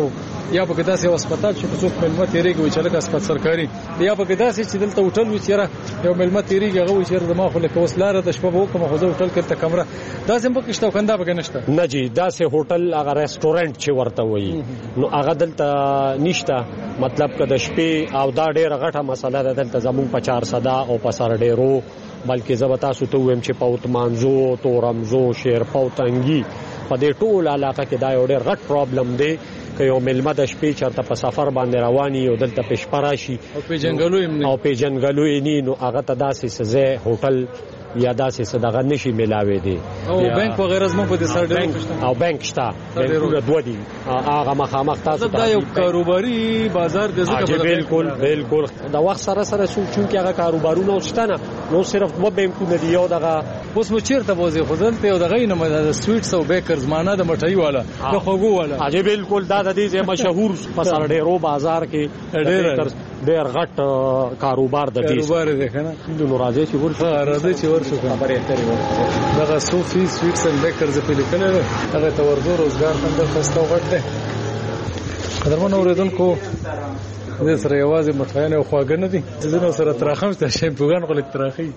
یا په کې داسې هسپتال چې څوک ملمت تیریږي وي چې لکه هسپتال سرکاري یا په کې داسې چې دلته هوټل وي چې یو ملمت تیریږي هغه وي چې زما خو لکه اوس لاره د شپه به وکړم خو زه هوټل کې ته کمره داسې هم پکې شته او کنده پکې نشته نه جی داسې هوټل هغه ریسټورانټ چې ورته وایي نو هغه دلته نشته مطلب که د شپې او دا ډېره غټه مسله ده دلته زموږ په 400 او په سرډېرو بلکې زه به تاسو ته ووایم چې په اوتمانزو تورمزو شیرپا تنګي په دې ټول علاقه کې دا یو ډېر غټ پرابلم دی که یو ملمه د شپې چرته په سفر باندې رواني او دلته پېښ پراشي او په جنګلوي نه نو هغه ته داسې سزا هوټل یا داسې صدقه نشي ملاوي دي او بانک وغیرہ زموږ په دې سرډېرو او بانک شته بانکونه دوه دي هغه مخامخ تاسو دا یو کاروباري بازار دی ځکه بالکل دا وخت سره سره چون کې هغه کاروبارونه شته نه نو صرف دوه بانکونه دي یو دغه اوس مو چیرته بوزي خدل ته یو دغه نه د سویټس او بیکرز معنی د مټای والا د خوګو والا اجه بالکل دا د دې مشهور په سرډېرو بازار کې ډېر غټ کاروبار د دې کاروبار دی کنه نو راځي چې ورشو خبرې اترې دغه صوفي سویټس اند بیکرز په لیکل هغه تورزو روزګار هم د خسته غټ دی قدرمنو اوریدونکو د سره یوازې مټایان او خواګه نه دي ځینو سره تراخم ته شیمپوګان خو لیک تراخي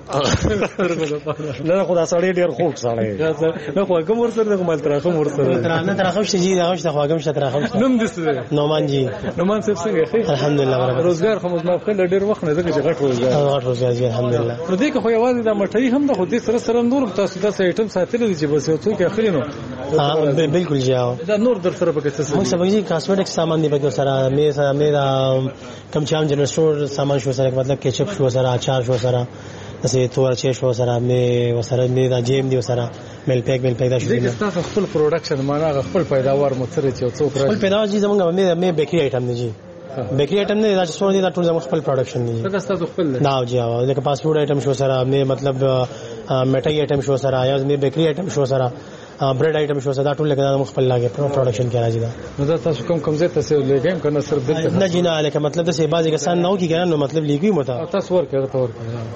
نه خو دا سړی ډیر خوږ سړی نه خواګه ور سره د مال تراخم ور سره نه تراخم شي جی دا شته خواګم شته تراخم نوم دې نومان جی نومان صاحب څنګه الحمدلله روزګار خو مزما خپل ډیر وخت نه ځکه چې غټ روزګار جی الحمدلله نو دې که خو یوازې د مټای هم د خو دې سره نور تاسو د ایټم ساتل دي چې بس یو څوک اخلي نو بالکل جاو دا نور در سره پکې څه موږ سبا جی کاسمیټک سامان دی پکې سره مې کم چام جنرال سٹور سامان شو سره مطلب کیچپ شو سره اچار شو سره دسه تور چه شو سره مې وسره مې دا جیم دی وسره مل پیک دا شو دي تاسو خپل پروډکشن معنا خپل پیداوار متره چې څوک راځي خپل پیداوار جی زمونږ مې بیکری آیټم دی جی بیکری آیټم نه دا چې څونه دي دا ټول زموږ خپل پروډکشن دی دا تاسو خپل دا جی او لکه فاست فود آیټم شو سره مې مطلب میټای آیټم شو سره یا مې بیکری آیټم شو سره برډ آیټم شو سره ټول لکه زموږ خپل لاګه پروډکشن کې راځي دا نو دا تاسو کوم ځای ته لګیم کنه صرف دلته نه جی نه لکه مطلب د سی بازي کسان نو کې کنه نو مطلب لیګي متا تاسو ورکړه تور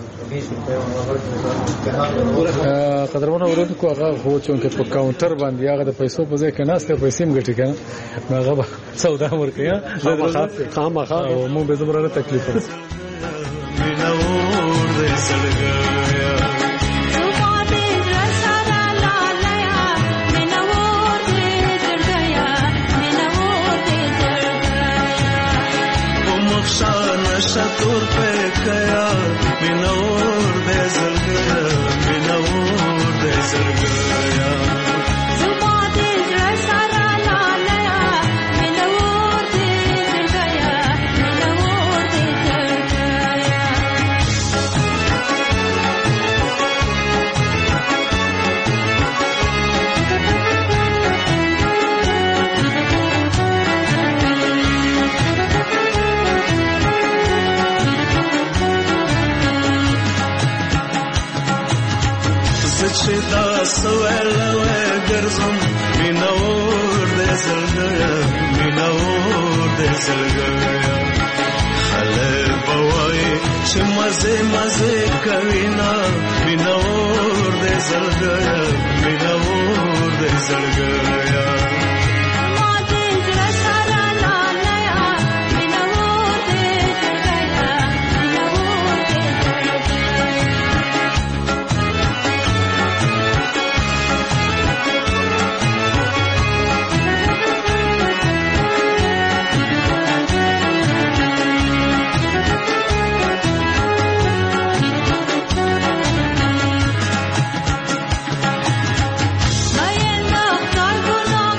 قدرمنو ورته هغه هو چې په کاونټر باندې هغه د پیسو په ځای کې ناشته پیسې مګټي کنه هغه سودا ورکړي خامخا او مو به زموږ تکلیف شتور په کیا مینور دې زړګیا مینور دې زړګیا زما دې سره لالایا مینور دې زړګیا مینور دې چې دا سوالوي ګرځم مینور دې زړګیا مینور دې زړګیا خلک بوای چې مزه کوي نا مینور دې زړګیا مینور دې زړګیا مینه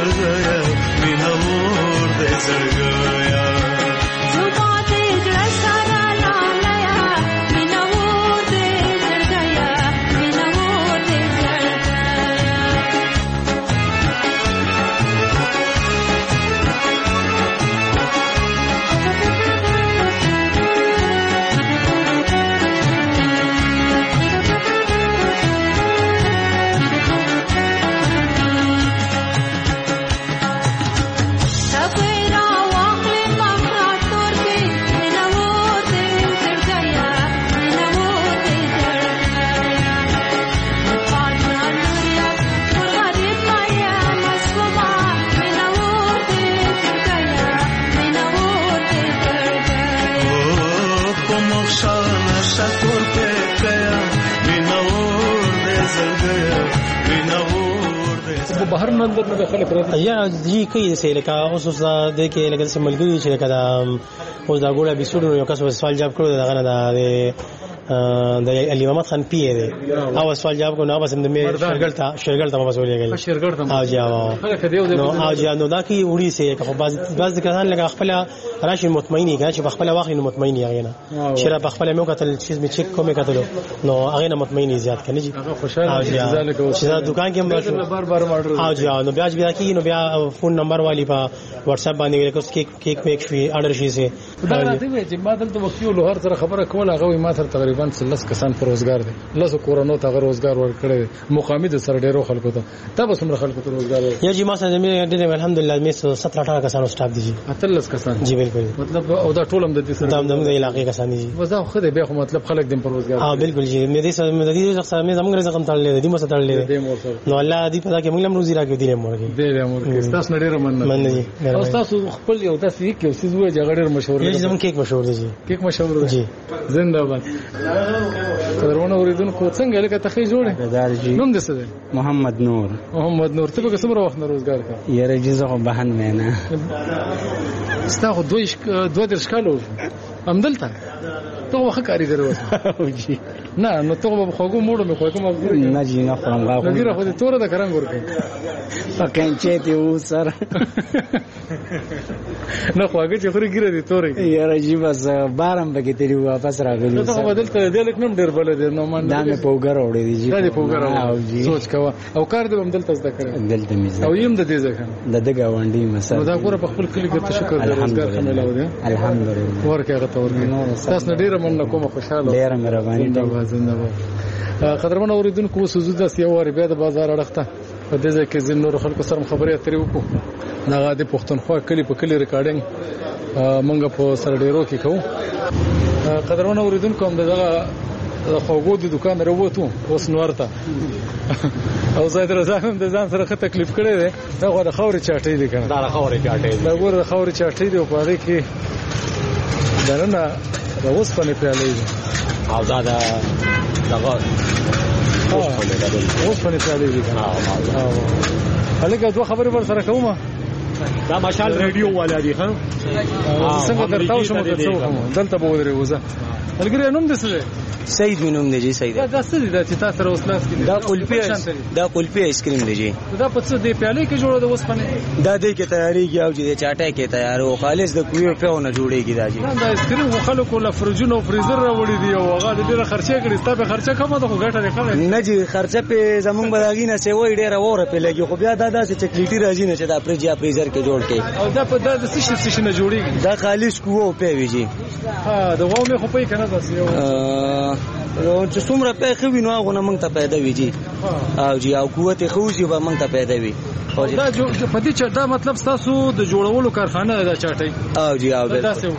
زړګیا مینا ور دې زړګیا بهر نندر نه خلک راځي یا جی کوي څه لکه اوس د کې لکه څه ملګری چې لکه دا اوس دا ګوله بيسوډو یو کس سوال جواب کړو دا غنه د علي محمد خان پی دی او سوال جواب کو نو بس د مې شرګل ته بس ولېګل شرګل ته او جا نو دا کی وړي سي که بعض کسان لکه خپل راشي مطمئني کړي چې خپل واخې نو مطمئني هغه نه شره په خپل مې کتل چیز می چک کومه کتل نو هغه نه مطمئني زیات کنه جی خوشاله چې دا دکان کې بار بار ماډر او جا نو بیا کی نو بیا فون نمبر والی په واتس اپ باندې کوس کیک میک شي اورډر شي سي دا راځي چې ما دلته وکیل هر سره خبره کوله هغه ما تر تقریبا 30 کسان پر روزګار دي لاسو کورونو ته روزګار ورکړي مقامي د سر ډیرو خلکو ته تاسو سمره خلکو ته روزګار یا جی ما سره مې الحمدلله مې 17-18 کسانو سټاف دي 13 کسان جی بالکل مطلب او دا ټول هم د دې سره د علاقې کسان دي وځه خو دې به مطلب خلک دې پر روزګار ها بالکل جی مې دې سره مې زموږ رقم تړلې دي مو سره تړلې نو الله دې پتا کې موږ هم روزي راکې دي مورګي دې مورګي تاسو نړۍ رمن دي او تاسو خپل یو داسې کې اوسې زوی جګړه مشهور دي زموږ کیک مشهور دي کیک مشهور دي زنده باد قدرونه اوریدونکو څنګه لکه تخې جوړه نوم دې څه دی محمد نور ته به څومره وخت نه روزګار کا یاره جزء خو بهن مې نه ستاسو دوه درش کالو همدلته ته وخت کاریګر وځه جی نه نو ته به خوګو موړو مې خوګو ما نه جی نه خورم غاخو نه ګره خو دې تور د کرنګ ورکې پکانچې ته و سر نه خوګه چې خوري ګره دې تورې یاره جی بس بارم بګې تیری واپس راغلی ته بدلته دې لیک نم ډیر بل دې نو مان دا مې پوګر وړې دي جی دا دې پوګر سوچ کوا او کار دې همدلته زده کړې دلته مې او یم د دې ځکه د دغه وانډي مسله دا ګوره په خپل کلی کې ته شکر دې روزګار کملاو دي الحمدلله ورکه هغه تور تاسو ډیر من کومه خوشاله ډیر مهرباني زنده باد قدرمن اوریدونکو وسوزو د سیوار بیا د بازار اړخته په دې ځکه چې نور خلکو سره خبرې اترې وکړو هغه د پښتونخوا کلی په کلی ریکارډینګ مونږ په سره ډیرو کې کوو قدرمن اوریدونکو هم دغه خوګو د دکان وروته اوس نورته او زید رضا هم د ځان سره تکلیف کړی دی دا غوړ خوري چاټي دي کنه دا خوري چاټي دا غوړ خوري چاټي دی په هغه کې دنه د اوس په پیالې دي او دا دغه اوس په پیالې دي کنه هلکه دوه خبرې ور سره کومه دا مشال ریډیو والا دي ها څنګه درتاو شم دلته به ودرې وزه الګری نوم دې څه سید مینوم دی جی سید دا څه دي د تاسو سره وسلاس کې دا قلپی آیس کریم دی جی دا په څه دی پیالې کې جوړه د اوسپنه دا دې کې تیاریږي او چې چاټه کې تیارو خالص د کویو په ونه جوړیږي دا جی دا آیس کریم خلکو له فرجونو او فریزر راوړي دی او هغه ډیره خرچه کړي ستاسو خرچه کومه ده خو ګټه نه کوي نه جی خرچه په زمونږ بداګی نه سی وای ډیره وره په لګي خو بیا دا چې چکلیټي راځي نه چې دا فریزر کې جوړ کې او دا په دا څه نه جوړیږي دا خالص کوو په ویږي ها دا وو مې خو په کنه دا یو چې څومره په خوي نو هغه نه مونږ ته پیدا ویږي او جی او قوت خوځي به مونږ ته پیدا وي دا په دې چې دا مطلب تاسو د جوړولو کارخانه ده چاټي او جی او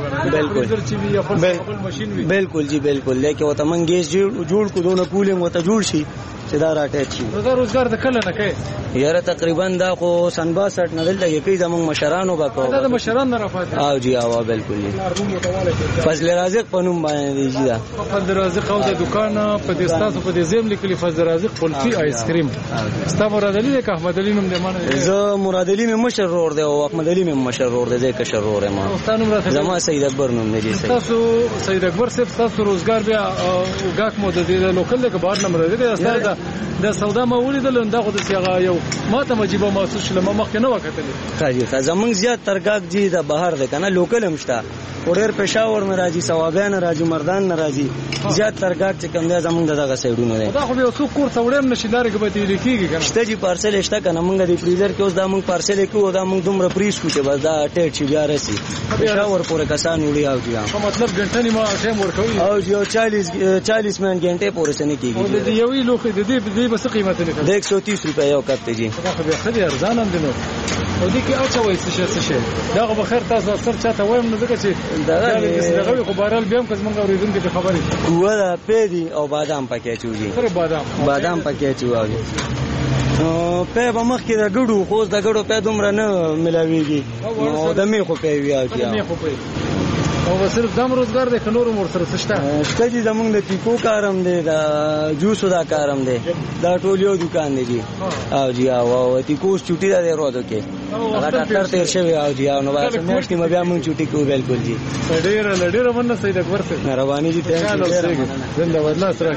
بالکل جی بالکل لیکن وته منګیز جوړ کو دونه کولینګ وته جوړ شي چې دا راټیټ شي دا روزګار د کله نه کوي یاره تقریبا دا خو سن 62 نه دلته کې زمونږ مشرانو وکړو دا د مشران نه راپات او جی او بالکل فضل رازق پنوم باندې جی دا فضل رازق او د دکان په دې ستاسو په دې زم لیکلي فضل رازق قلفي آیس کریم ستاسو مرادلی ده که احمد علي نوم دې مانه زه مراد علي مې مشر رور دی او احمد علي مې مشر رور دی زه کشر رور یم زما سید اکبر نوم دی تاسو سید اکبر صاحب تاسو روزګار بیا وګاک مو د لوکل د بهر نه مراد دی تاسو د سودا ما ولیدل دا خو د سیغه یو ماته مجيبه محسوس شله ما مخکې نه وکړل خاجي زمونږ زیات ترګاک جی د بهر دی کنه لوکل هم شته وړر پېښور نه راځي ثوابیان راځي مردان نه راځي زیات ترګاک چې کوم دی زمونږ دغه سایډونو دی دا خو یو څو کور څوړم نشي لارې کې به تیل کیږي کنه شته جی پارسل شته کنه مونږ د فریزر کې اوس دا مونږ پارسل کې او دا مونږ دومره پریس کو چې بس دا ټیټ شي بیا راسي پېښور پورې کسان وړي او جی مطلب ګنټه نیمه ټایم ورکوي او یو 40 منټ غنټه پورې سن کیږي او د یوې لوخه د دې بس قیمت نه کوي 130 روپے یو کپ ته جی دا خو به خدای ارزان هم دي نو او دې کې اچوي څه شي دا خو بخیر تاسو سر چاته وایم نه ځکه چې دغه خو بارال بیا هم که زمونږ اوریدونکو ته خبرې کوه دا پیدي او بادام پکې چوجي بادام پکې چوجي په به مخ کې د ګړو خو د ګړو په دومره نه ملاويږي او د میخو په ویاو او صرف دم روزګار د کنور مور سره سشته شته دي زمونږ د ټیکو کارم دی دا جوسو دا کارم دی دا ټول یو دکان دی جی او جی او ټیکو چټي دا دی روزو کې هغه ډاکټر تیر شوی او جی نو واسه میاشتې ما بیا مونږ چټي کو بالکل جی ډېر مننه سید اکبر صاحب مهرباني جی زنده باد الله سره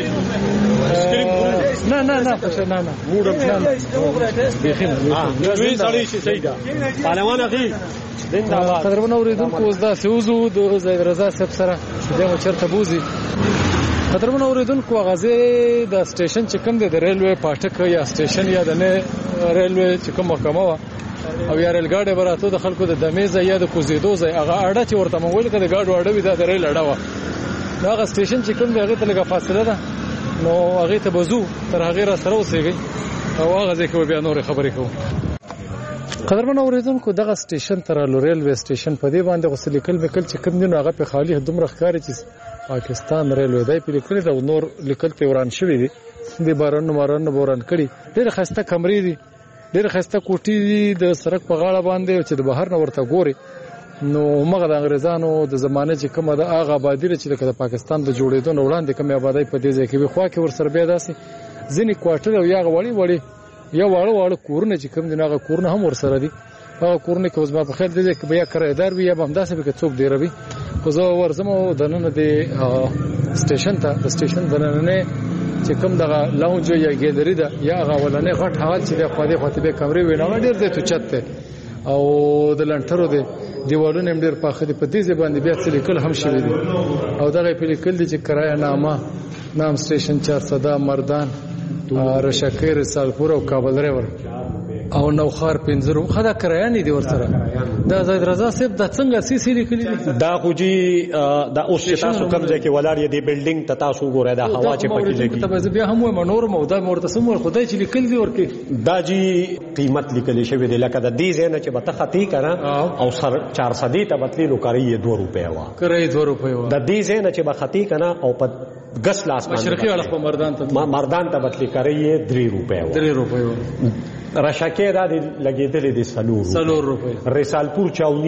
نه پښه نه وډم نه بخیر دوی سړی شي سیدا پهلوان اخی قدرمن اوریدونکو اوس دا سوزو د زید رضا صاحب سره دغه چرته بوزي قدرمن اوریدونکو غازی د سټیشن چې کوم د ریلوی پټک یا سټیشن یا د نه ریلوی چې کوم محکمه او یا ریل ګاډي براتو د خلکو د دمیزه یا د کوزیدو ځای هغه اړه چې ورته مونږ کده ګاډو اړه وي د ریل اړه و دا سټیشن چې کوم دغه ته لګه فاصله ده نو هغه ته بزو تر هغه را سره اوسېږي او هغه ځکه بیا نور خبرې کوو قدرمن اوریدونکو دغه سټیشن تر ریلوی سټیشن په دې باندې غوسه لیکل وکړ چې کوم دینو هغه په خالی دومره ښکاري چې پاکستان ریلوی دای په لیکل دا نور لیکل ته وران شوی دي د باران بوران کړي ډېر خسته کمرې دي ډېر خسته کوټې دي د سړک په غاړه باندې چې د بهر نه ورته ګوري نو مغه د انګريزانو د زمانه چې کومه د هغه آبادی چې د پاکستان د جوړېدو نه وړاندې کومه آبادی په دې ځای کې وي خو کې ورسره بیا داسي ځینې کوارټر او یا وړي یا واړه کورونه چې کوم دغه کورونه هم ورسره دي هغه کورونه کې اوس ما په خیر دي چې بیا کرایدار وي یا هم داسې به څوک دی روي خو زه ورزم د نن د سټیشن ته د سټیشن د نن چې کوم دغه لاونج یا ګیلری ده یا هغه ولنې غټ حال چې د خو دې خاطر کمرې ویناو ډیر دې توچته او د لنټرو دي دیوالونه ډیر پاخه دي په دې ځبان بیا څه لیکل هم شوی دي او دغه په لیکل دي چې کرایه نامه نام سټیشن 400 مردان رشکې رسالپور او کابل ریور او نوخار پنځرو خدا کرایه نه دي ورسره دا زید رضا صاحب د څنګه سیسي لیکلي دا خو جی دا اوس چې تاسو کوم ځای کې ولار دی بلډینګ ته تاسو ګورئ دا هوا چې پکې لګي ته بیا هم منور مودا مرتسم ور خدای چې لیکل دي ورکه دا جی قیمت لیکل شوی دی لکه د دې زنه چې بته خطي کړه او سر 400 ته بتلی لو کوي 2 روپیا وا کوي 2 روپیا د دې زنه چې بخطي کړه او په غس لاس مشرقي اړخ په مردان ته بتلی کوي 3 روپیا 3 روپیا رشکې را دي لګېدلې دي 3 روپے رسالپور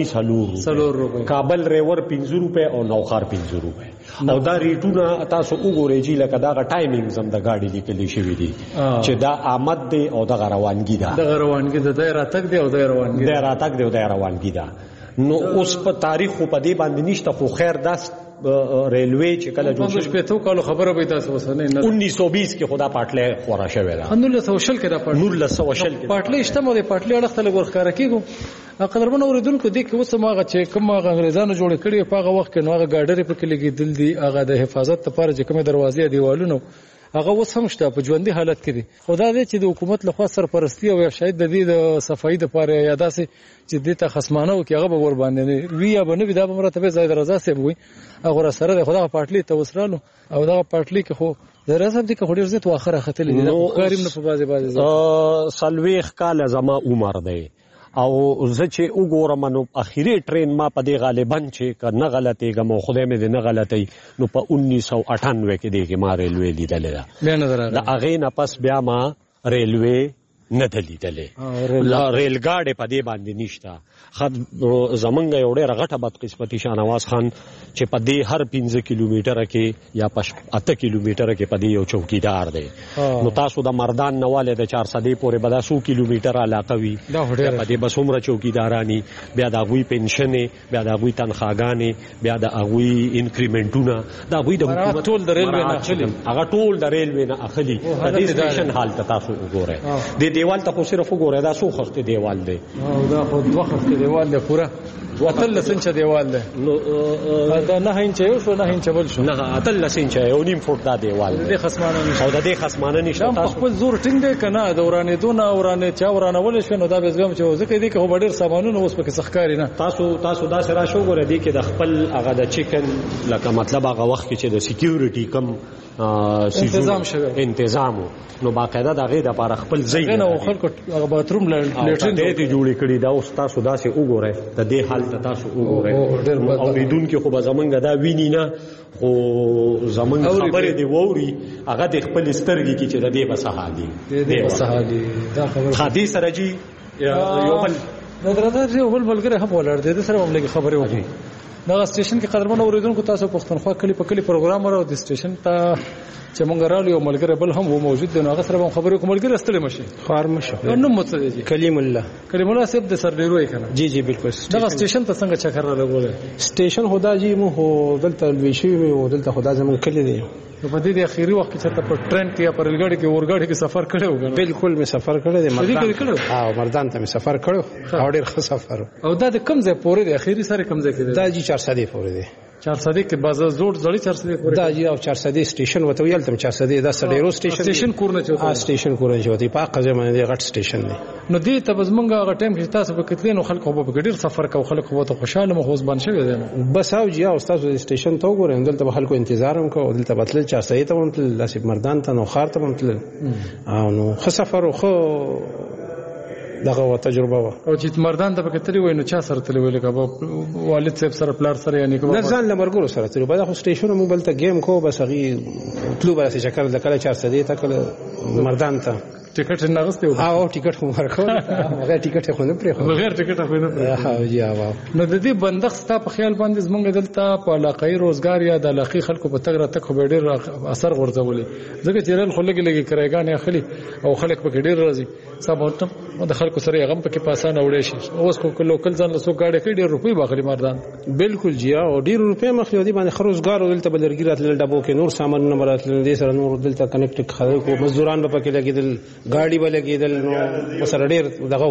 4 روپے کابل ریور 5 روپے او نوخار 5 روپے او دا ریټونه تاسو وګورئ چې لکه دا ټایمینګ زم د گاډي لیکلي شوی دي چې دا آمد دی او دا روانګي ده د روانګي د دایره تک دی او د روانګي د راتک دی او د روانګي ده نو اوس په تاریخ په دې باندې نشته خو خیر داس ریلوی چې کله جوړ شو په تو کال خبره به تاسو وسنه 1920 کې خدا پټله خورا شوی دا 1900 کې دا 1900 کې پټله شته مو د پټله اړخ ته ورخاره کیږي قدرمن اوریدونکو د کې وسماغه چې کوم انګريزانو جوړ کړي په هغه وخت کې نو هغه ګاډري په کې لګیدل دي هغه د حفاظت لپاره چې کومه دروازې دیوالونو هغه وسم شته په ژوندۍ حالت کې دي خدا دې چې د حکومت لخوا سرپرستی او شاید د دې د صفائی لپاره یا داسې چې د ته خصمانه او کې هغه به ور باندې وی یا بنوي دا به مرتبه زید رضا صاحب وي هغه سره د خدا پټلی ته وسرالو او دا پټلی کې خو زید رضا صاحب دې کې خوري زت واخره ختلې دي دا کاریم نه په بازي سلويخ کال زما عمر دی او زه چې وګورم نو اخیری ټرین ما په دې غالبا چې نه غلطي کوم خدای مې نه غلطي نو په 1998 کې دې کې ما ریلوی لیدل دا هغه نه پس بیا ما ریلوی نه دلیدلې ریل ګاډي په دې باندې نشته. زمونږ یو ډېر غټه بدقسمتي شاهنواز خان چې په دې هر 15 کیلومتره کې یا 8 کیلومتره کې په دې یو چوکیدار دی. نو تاسو د مردان نواله د 400 پورې به 100 کیلومتره علاقه وي په دې بس عمره چوکیدارانی، بیا د غوي پنشنې، بیا د غوي تنخواګانې، بیا د غوي انکریمنټونه، د غوي د حکومت ټول د ریلوې نه اخلي، هغه ټول د ریلوې نه اخلي. د دې سټیشن حالت تاسو وګورئ. د دیوال ته خو صرف وګورئ دا څو خښته دیوال دی. دا خو دوه خښته دیوال دی پورا. اتل سنچ دیوال دی. نو دا 9 انچ یو شو 9 انچ بل شو. نه اتل سنچ یو نیم فوټ دا دیوال دی. د خصمانه نشته. او د دې خصمانه نشته. تاسو خپل زور ټینګ دی کنه دورانې دونه اورانه چا ورانه ول شو نو دا به زغم چې ځکه دې کې هو ډېر سامانونه اوس پکې سخکاري نه. تاسو دا سره شو ګورئ دې کې د خپل هغه د چیکن لکه مطلب هغه وخت کې چې د سکیورټي کم انتظام نو باقاعده د غي د لپاره خپل ځای نه خلکو هغه باتروم لیټرین دې جوړې کړي دا اوس تاسو داسې وګورئ د دې حالت تاسو وګورئ. او لیدونکو خو به زمونږ دا ویني نه خو زمونږ خبرې دی ووري هغه د خپل سترګې کې چې د دې بسحالي دا خبره حدیث رجی یو بل نظر یو بل ملګری هم ولر دي سره هم لګي خبرې وکړي. دا سټیشن کې قدرمن اوریدونکو تاسو پښتونخوا کلی په کلی پروګرام ورو د سټیشن ته چې مونږ راغلو یو ملګری بل هم موجود دی. نو هغه سره هم خبرې کوم ملګری استلې مشي خار مشه نو متصل دي کلیم الله صاحب د سر ډیروي کنه. جی جی بالکل. دا سټیشن ته څنګه چکر را لګول؟ سټیشن خدا جی مو هو دلته ویشي او دلته خدا زمون کلی دی. په دې د اخیری وخت کې چې په ټرین کې یا په ریل ګاډي کې اورګاډي کې سفر کړو؟ بالکل می سفر کړی دی مردان ته می سفر کړو او ډیر ښه سفر. او دا د کم ځای پورې د اخیری سره کم ځای کې دی؟ دا جی 400 پورې دی. 400 کې بازار زوړ زړی 400 پورې دا جی او 400 سټیشن وته ویل تم 400 دا سډیرو سټیشن کورنه چوته سټیشن کورنه چوته په قضې باندې غټ سټیشن دی. نو دې ته بزمنګه هغه ټایم کې تاسو په کتلې نو خلکو په ګډیر سفر کو خلکو وته خوشاله مخوز باندې شوی دی. بس او جی او تاسو سټیشن ته وګورئ دلته خلکو انتظار هم کو دلته بتل 400 ته هم لاسب مردان ته نو خار ته هم تل او نو خو سفر خو دغه تجربه وا. او چې مردان ته پکتري وای نو چا سره تل ویل کا والد صاحب سره پلار سره یعنی کوم نرزان لمرګورو سره تل بعد خو سټیشن مو بلته گیم کو بس غي طلوع براسي شکل د کله 400 ته کله مردان ته ټیکټ نه غوښته او ټیکټ هم ورکو هغه ټیکټ خو نه پرې خو بغیر ټیکټ خو نه پرې ها جی ها. نو د دې بندښت ستا په خیال باندې زمونږ دلته په علاقايي روزګار یا د علاقايي خلکو په تګ را تک خو ډېر اثر غورځولې ځکه چې رل خلګي لګي کرایګان اخلي او خلک په ډېر راځي سبوتم د خلکو سره غم په کې پاسانه وړي شي. اوس کو لوکل ځان له سو گاډي کې ډېر روپۍ باخلي مردان. بالکل جی او ډېر روپۍ مخلي دی باندې خروزګار دلته بلرګی راتل ډبو کې نور سامان نه مراتل دي سره نور دلته کنیکټ خلکو مزدوران په کې لګیدل ګاډي به لګیدل نو وسره ډېر دغه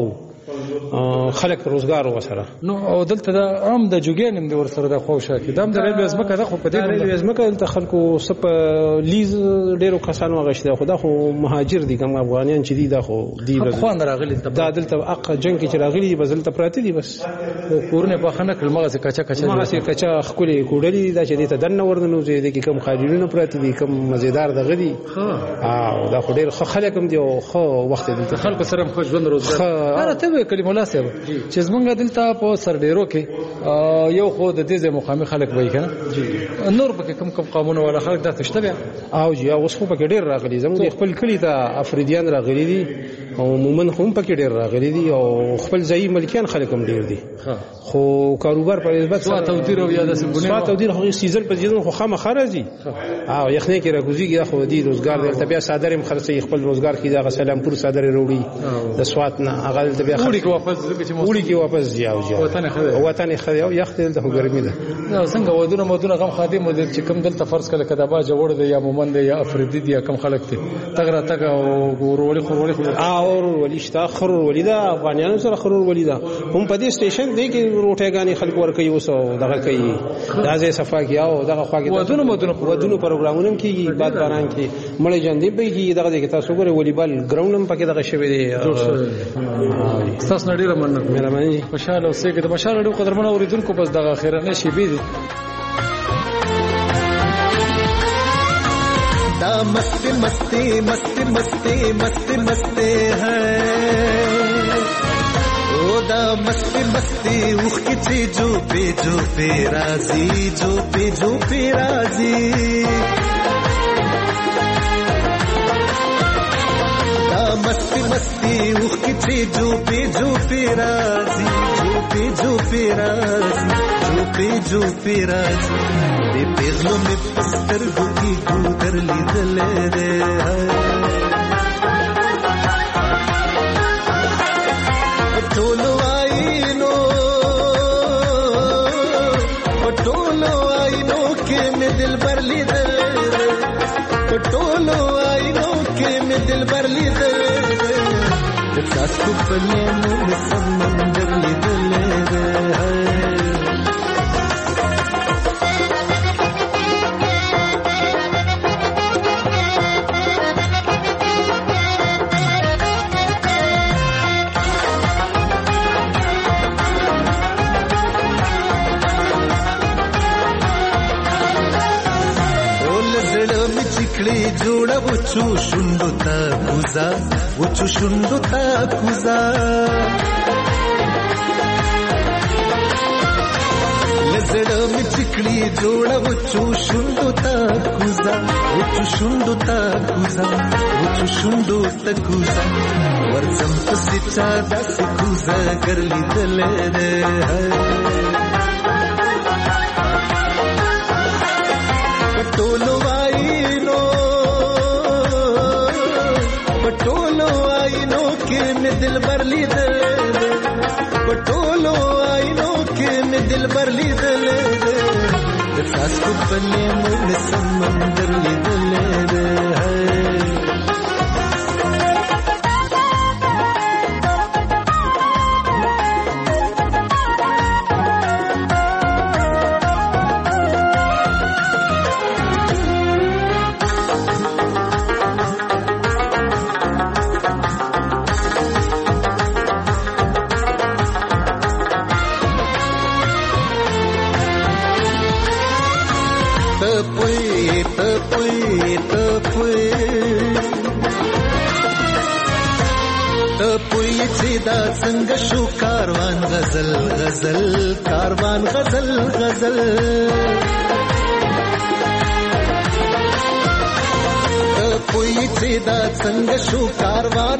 خلک روزګار وسره نو او دلته د عام د جوګین هم د ور سره د خوښه کې دم د ریلوې ځمکه د خو په دې ریلوې ځمکه دلته خلکو سپ لیز ډېرو کسانو غشته خدا خو مهاجر دي کوم افغانان چې دي دا خو دی خوان راغلي دا دلته اق جنگ کې راغلي دي بزلته پراته دي بس کورونه په خنه کلمه سه کچا خولي کوډلي دا چې دې ته دنه ورننو چې دې کې کم خاجرونه پراته دي کم مزیدار دغه دي او دا خو ډېر خلک هم دي او خو وخت دلته خلکو سره خو ژوند روزګار کلیم الله صاحب چې زمونږ دلته په سرډیرو کې یو خو د دې مقامي خلک وای کنه نور په کوم قانون ولا خلک دا تشته بیا او جی اوس خو په ډېر راغلي زموږ خپل کلی ته افریدیان راغلي دي او مومن هم په ډېر راغلي دي او خپل ځای ملکیان خلک هم ډېر دي خو کاروبار په نسبت سوا تودیر او یاد سبونه سوا تودیر خو سیزن په سیزن خو خامہ خارجي او یخنه کې راګوزیږي خو دي روزګار دلته بیا صادرم خرڅي خپل روزګار کې دا سلامپور صادره وروړي د سوات نه هغه دلته بیا وړي کې واپس جاو وطن خو یو یخت دلته ګرمي ده. څنګه ودونه غم خادم ودل چې کم دلته فرض کله کدا با جوړ دی یا مومن دی یا افریدی دی یا کم خلک دي تګرا تګ او ګورولي خورولي اور ولشتا خرور ولیدا افغانانو سره خرور ولیدا هم په دې سټیشن دی کې روټيګانی خلک ورکوي وسو دغه کوي دازه صفا کیاو دغه خواږه ودونه پروګرامونه کیږي باد باران کې مړ جندې به کیږي دغه کې تاسو ګورئ والیبال ګراوند هم پکې دغه شوی دی. تاسو نړۍ مهرباني خوشاله اوسئ د مشال ډېر قدرمن اوریدونکو بس دغه خیرانه شی بي دا مستی مستی مستی مستی مستی مستی ہے او دا مستی مستی اوخ کی چی جو پی رازی جو پی رازی دا مستی مستی اوخ کی چې جو پی راځي جو پی راځي دې پیغلو می پستر ګوکی ګودر لیدلې ده ټولو آینو کې می دلبر لیدلې ټولو آینو کې می دلبر لیدلې احساس کو پلینو می سمندر لیدلې ده جوړه وچو شوندو تا کوزا لزړه می چکړي جوړه وچو شوندو تا کوزا ورځم پسې چا داسې کوزا ګرلې دلې ټولو آئینو کې می دلبر لیدلې پټولو آئینو کې می دلبر لیدلې احساس کو پلینو می سمندر لیدلې دا څنګه شو کاروان غزل کوئی چې دا څنګه شو کاروان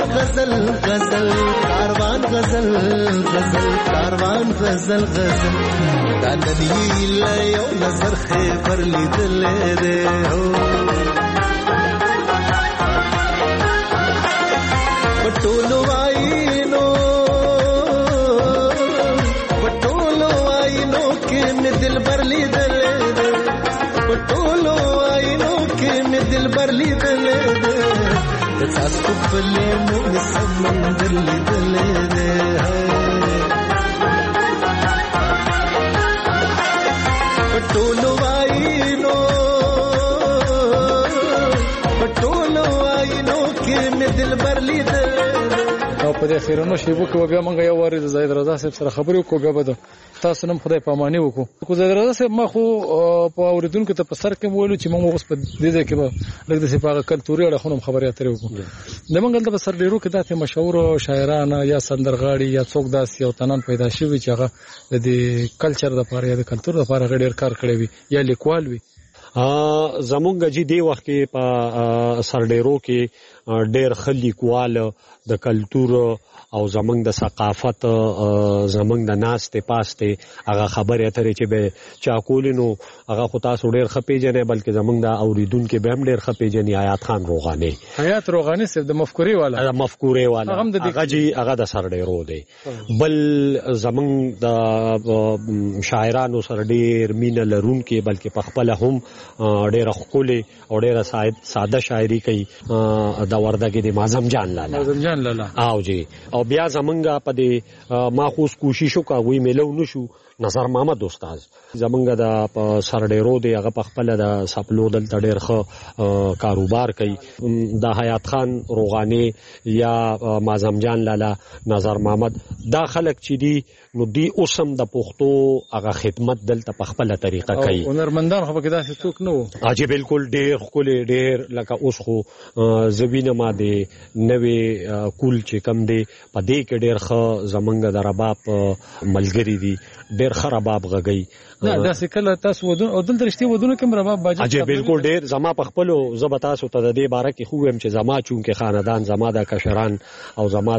غزل دا نبی له یو نظر خبر لیدلې ده پټولو آئینو کې می دلبر لیدلې احساس کو پلینو می سمندر لیدلې پټولو آئینو کې می دلبر لیدلې او په دې خیرونو شیبو کې بیا مونږ یو واري د زید رضا صاحب سره خبرې وکړو بیا به تاسو نن خدای پاماني وکړو کو زید رضا صاحب ما خو په اوریدونکو ته په سر کې ویلو چې موږ اوس په دې ځای کې به لږ د سپاغه کلتوري اړخونو خبرې اترې وکړو د موږ د سر ډیرو کې داسې مشهور شاعران یا سندرغاړي یا څوک داسې یو تنان پیدا شوی چې هغه د کلچر لپاره یا د کلتور لپاره ډیر کار کړی وي یا لیکوال وي زمونږ چې دی وخت کې په سرډیرو کې ډیر خلیکوال د کلتور او زمونږ د ثقافت زمونږ د ناسته پاسته هغه خبره اترې چې به چا کولینو هغه خو تاسو ډیر خپېجنې بلکې زمونږ د اوریدونکو به هم ډیر خپېجنې حیات خان روغاني صرف د مفکورې والا هغه د سرډیرو دی بل زمونږ د شاعرانو سره ډیر مینه لرونکي بلکې په خپل هم ډیر خولي او ډیر ساده شاعري کوي د وردګي د معظم جان لالا او جی او بیا زمونږه په دې ماخوذ کوشش وکوي ملو نشو نظر محمد استاد زمونږه د سرډیرو دی هغه په خپل د سپلو دلته ډیر ښه کاروبار کوي د حیات خان روغاني یا معظم جان لالا نظر محمد دا خلک چې دی نو دی اوسم د پښتو هغه خدمت دلته په خپل طریقه کوي هنرمندان خو به داسې څوک نه وو اجي بالکل ډیر خولي ډیر لکه اوس خو زوینه سینما دی نوې کول چې کم دی په دې کې ډېر ښه زمونږ د رباب ملګری دي ډېر ښه رباب غږی نه داسې کله تاسو ودون او دلته رښتیا ودونه کوم رباب باجه اجه بالکل ډېر زما په خپلو زه به تاسو ته د دې باره کې خو ویم چې زما چونکې خاندان زما د کشران او زما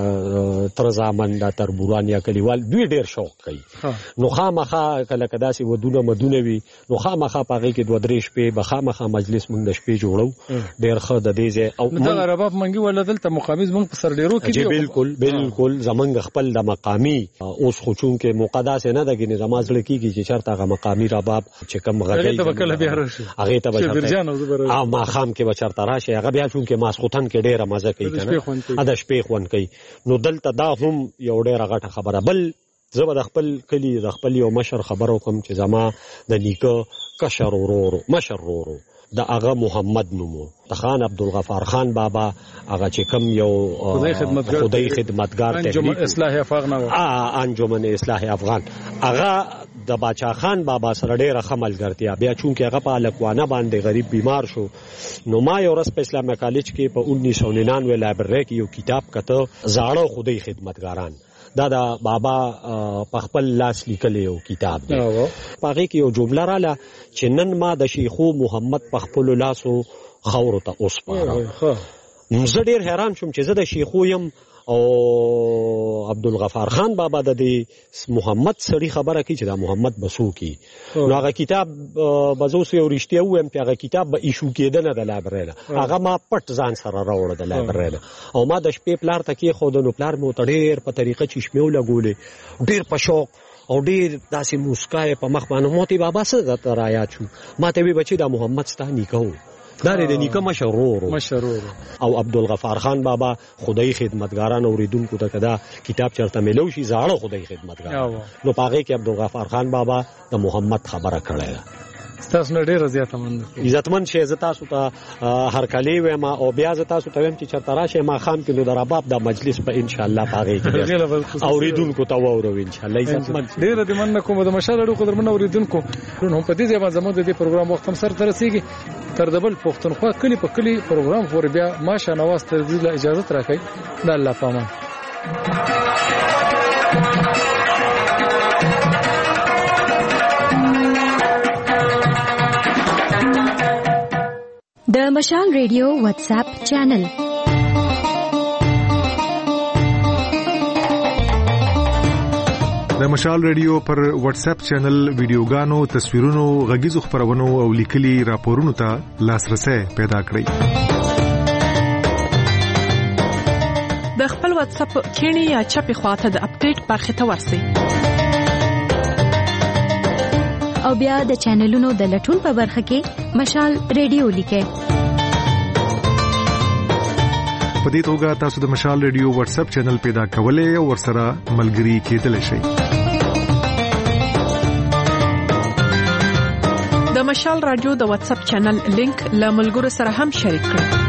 د تر زامن د تربوران یا کلیوال دوی ډېر شوق کوي نو خامخا کله که داسې ودونه مدونه وي نو خامخا په هغې کې 2-3 شپې به خامخا مجلس موږ د شپې جوړو ډېر ښه د دې ځای او دغه رباب منګي ولا دلته مقامي زموږ په سرډېرو کې دی بالکل زمونږ خپل د مقامي اوس خو چونکې موقع داسې نه ده ګینې زما زړه کېږي چې چېرته هغه مقامي رباب چې کوم غږی هغې ته به ماښام کې به چېرته راشي هغه بیا چونکې ماسخوتن کې ډېره مزه کوي که نه د شپې خوند کوي نو دلته دا هم یو ډېره غټه خبره بل زه به د خپل کلي د خپل یو مشر خبر وکړم چې زما د نیکه کشر ورور مشر ورور د هغه محمد نومو د خان عبدالغفار خان بابا هغه چې کم یو خدای خدمتګار انجمن اصلاح افغان انجمن اصلاح افغان هغه د باچا خان بابا سره ډېره ښه ملګرتیا بیا چونکې هغه په هلکوانه باندې غریب بیمار شو نو ما یو ورځ په اسلامیا کالج کې په 1999 لایبررۍ کې یو کتاب کته زاړه خدای خدمتګاران دا د بابا په خپل لاس لیکلی یو کتاب دی په هغې کې یو جمله راله چې نن ما د شیخو محمد په خپلو لاسو خاورو ته وسپاره زه ډېر حیران شوم چې زه د شیخو یم او عبدالغفار خان بابا د دې محمد سړي خبره کوي چې دا محمد به څوک نو هغه کتاب به زه اوس یو رښتیا ووایم چې هغه کتاب به ایشو کېده نه د لایبررۍ نه هغه ما پټ ځان سره راوړه د لایبررۍ نه او ما د شپې پلار ته کېښوده نو پلار مې ورته ډېر په طریقه چشمې ولګولې ډېر په شوق او ډېر داسې موسکا یې په مخ باندې ما ته بابا څه درته رایاد شو ما ته ویې بچې دا محمد ستا نیکه و دا د نیکه مشرور او عبدالغفار خان بابا خدای خدمتګاران اوریدونکو ته کدا کتاب چرته ملو شي زاړه خدای خدمتګار نو پاغه کې عبدالغفار خان بابا د محمد خبره کړې ده تاسو نه ډېر عزتمن شي زه تاسو ته هر کلی وایم او بیا زه تاسو ته وایم چې چرته راشئ ماښام کې نو د رباب د مجلس په ان شاء الله پاغه کې اوریدونکو ته واورو ان شاء الله عزتمن ډېر د مننه کوم د مشال اړو قدرمن اوریدونکو نو په دې ځای باندې زموږ د دې پروګرام وخت هم سره ترسيږي تر دبل پښتونخوا کلی په کلی پروګرام پورې بیا ماشه نواز ته اجازه راکړئ د الله پامان د مشال ریډیو واتس اپ چینل د مشال ریډیو پر واتس اپ چینل ویډیوګانو تصویرونو غږیزو خبرونو او لیکلي راپورونو ته لاسرسي پیدا کړئ د خپل واتس اپ کینی یا چپی خواته د اپډیټ برخه ته ورسئ او بیا د چینلونو د لټون په برخه کې مشال ریډیو لیکئ په دې توګه تاسو د مشال ریډیو واتس اپ چینل پیدا کولای او ورسره ملګري کېدلی شئ د مشال رادیو د واتس اپ چینل لینک له ملګرو سره هم شریک کړئ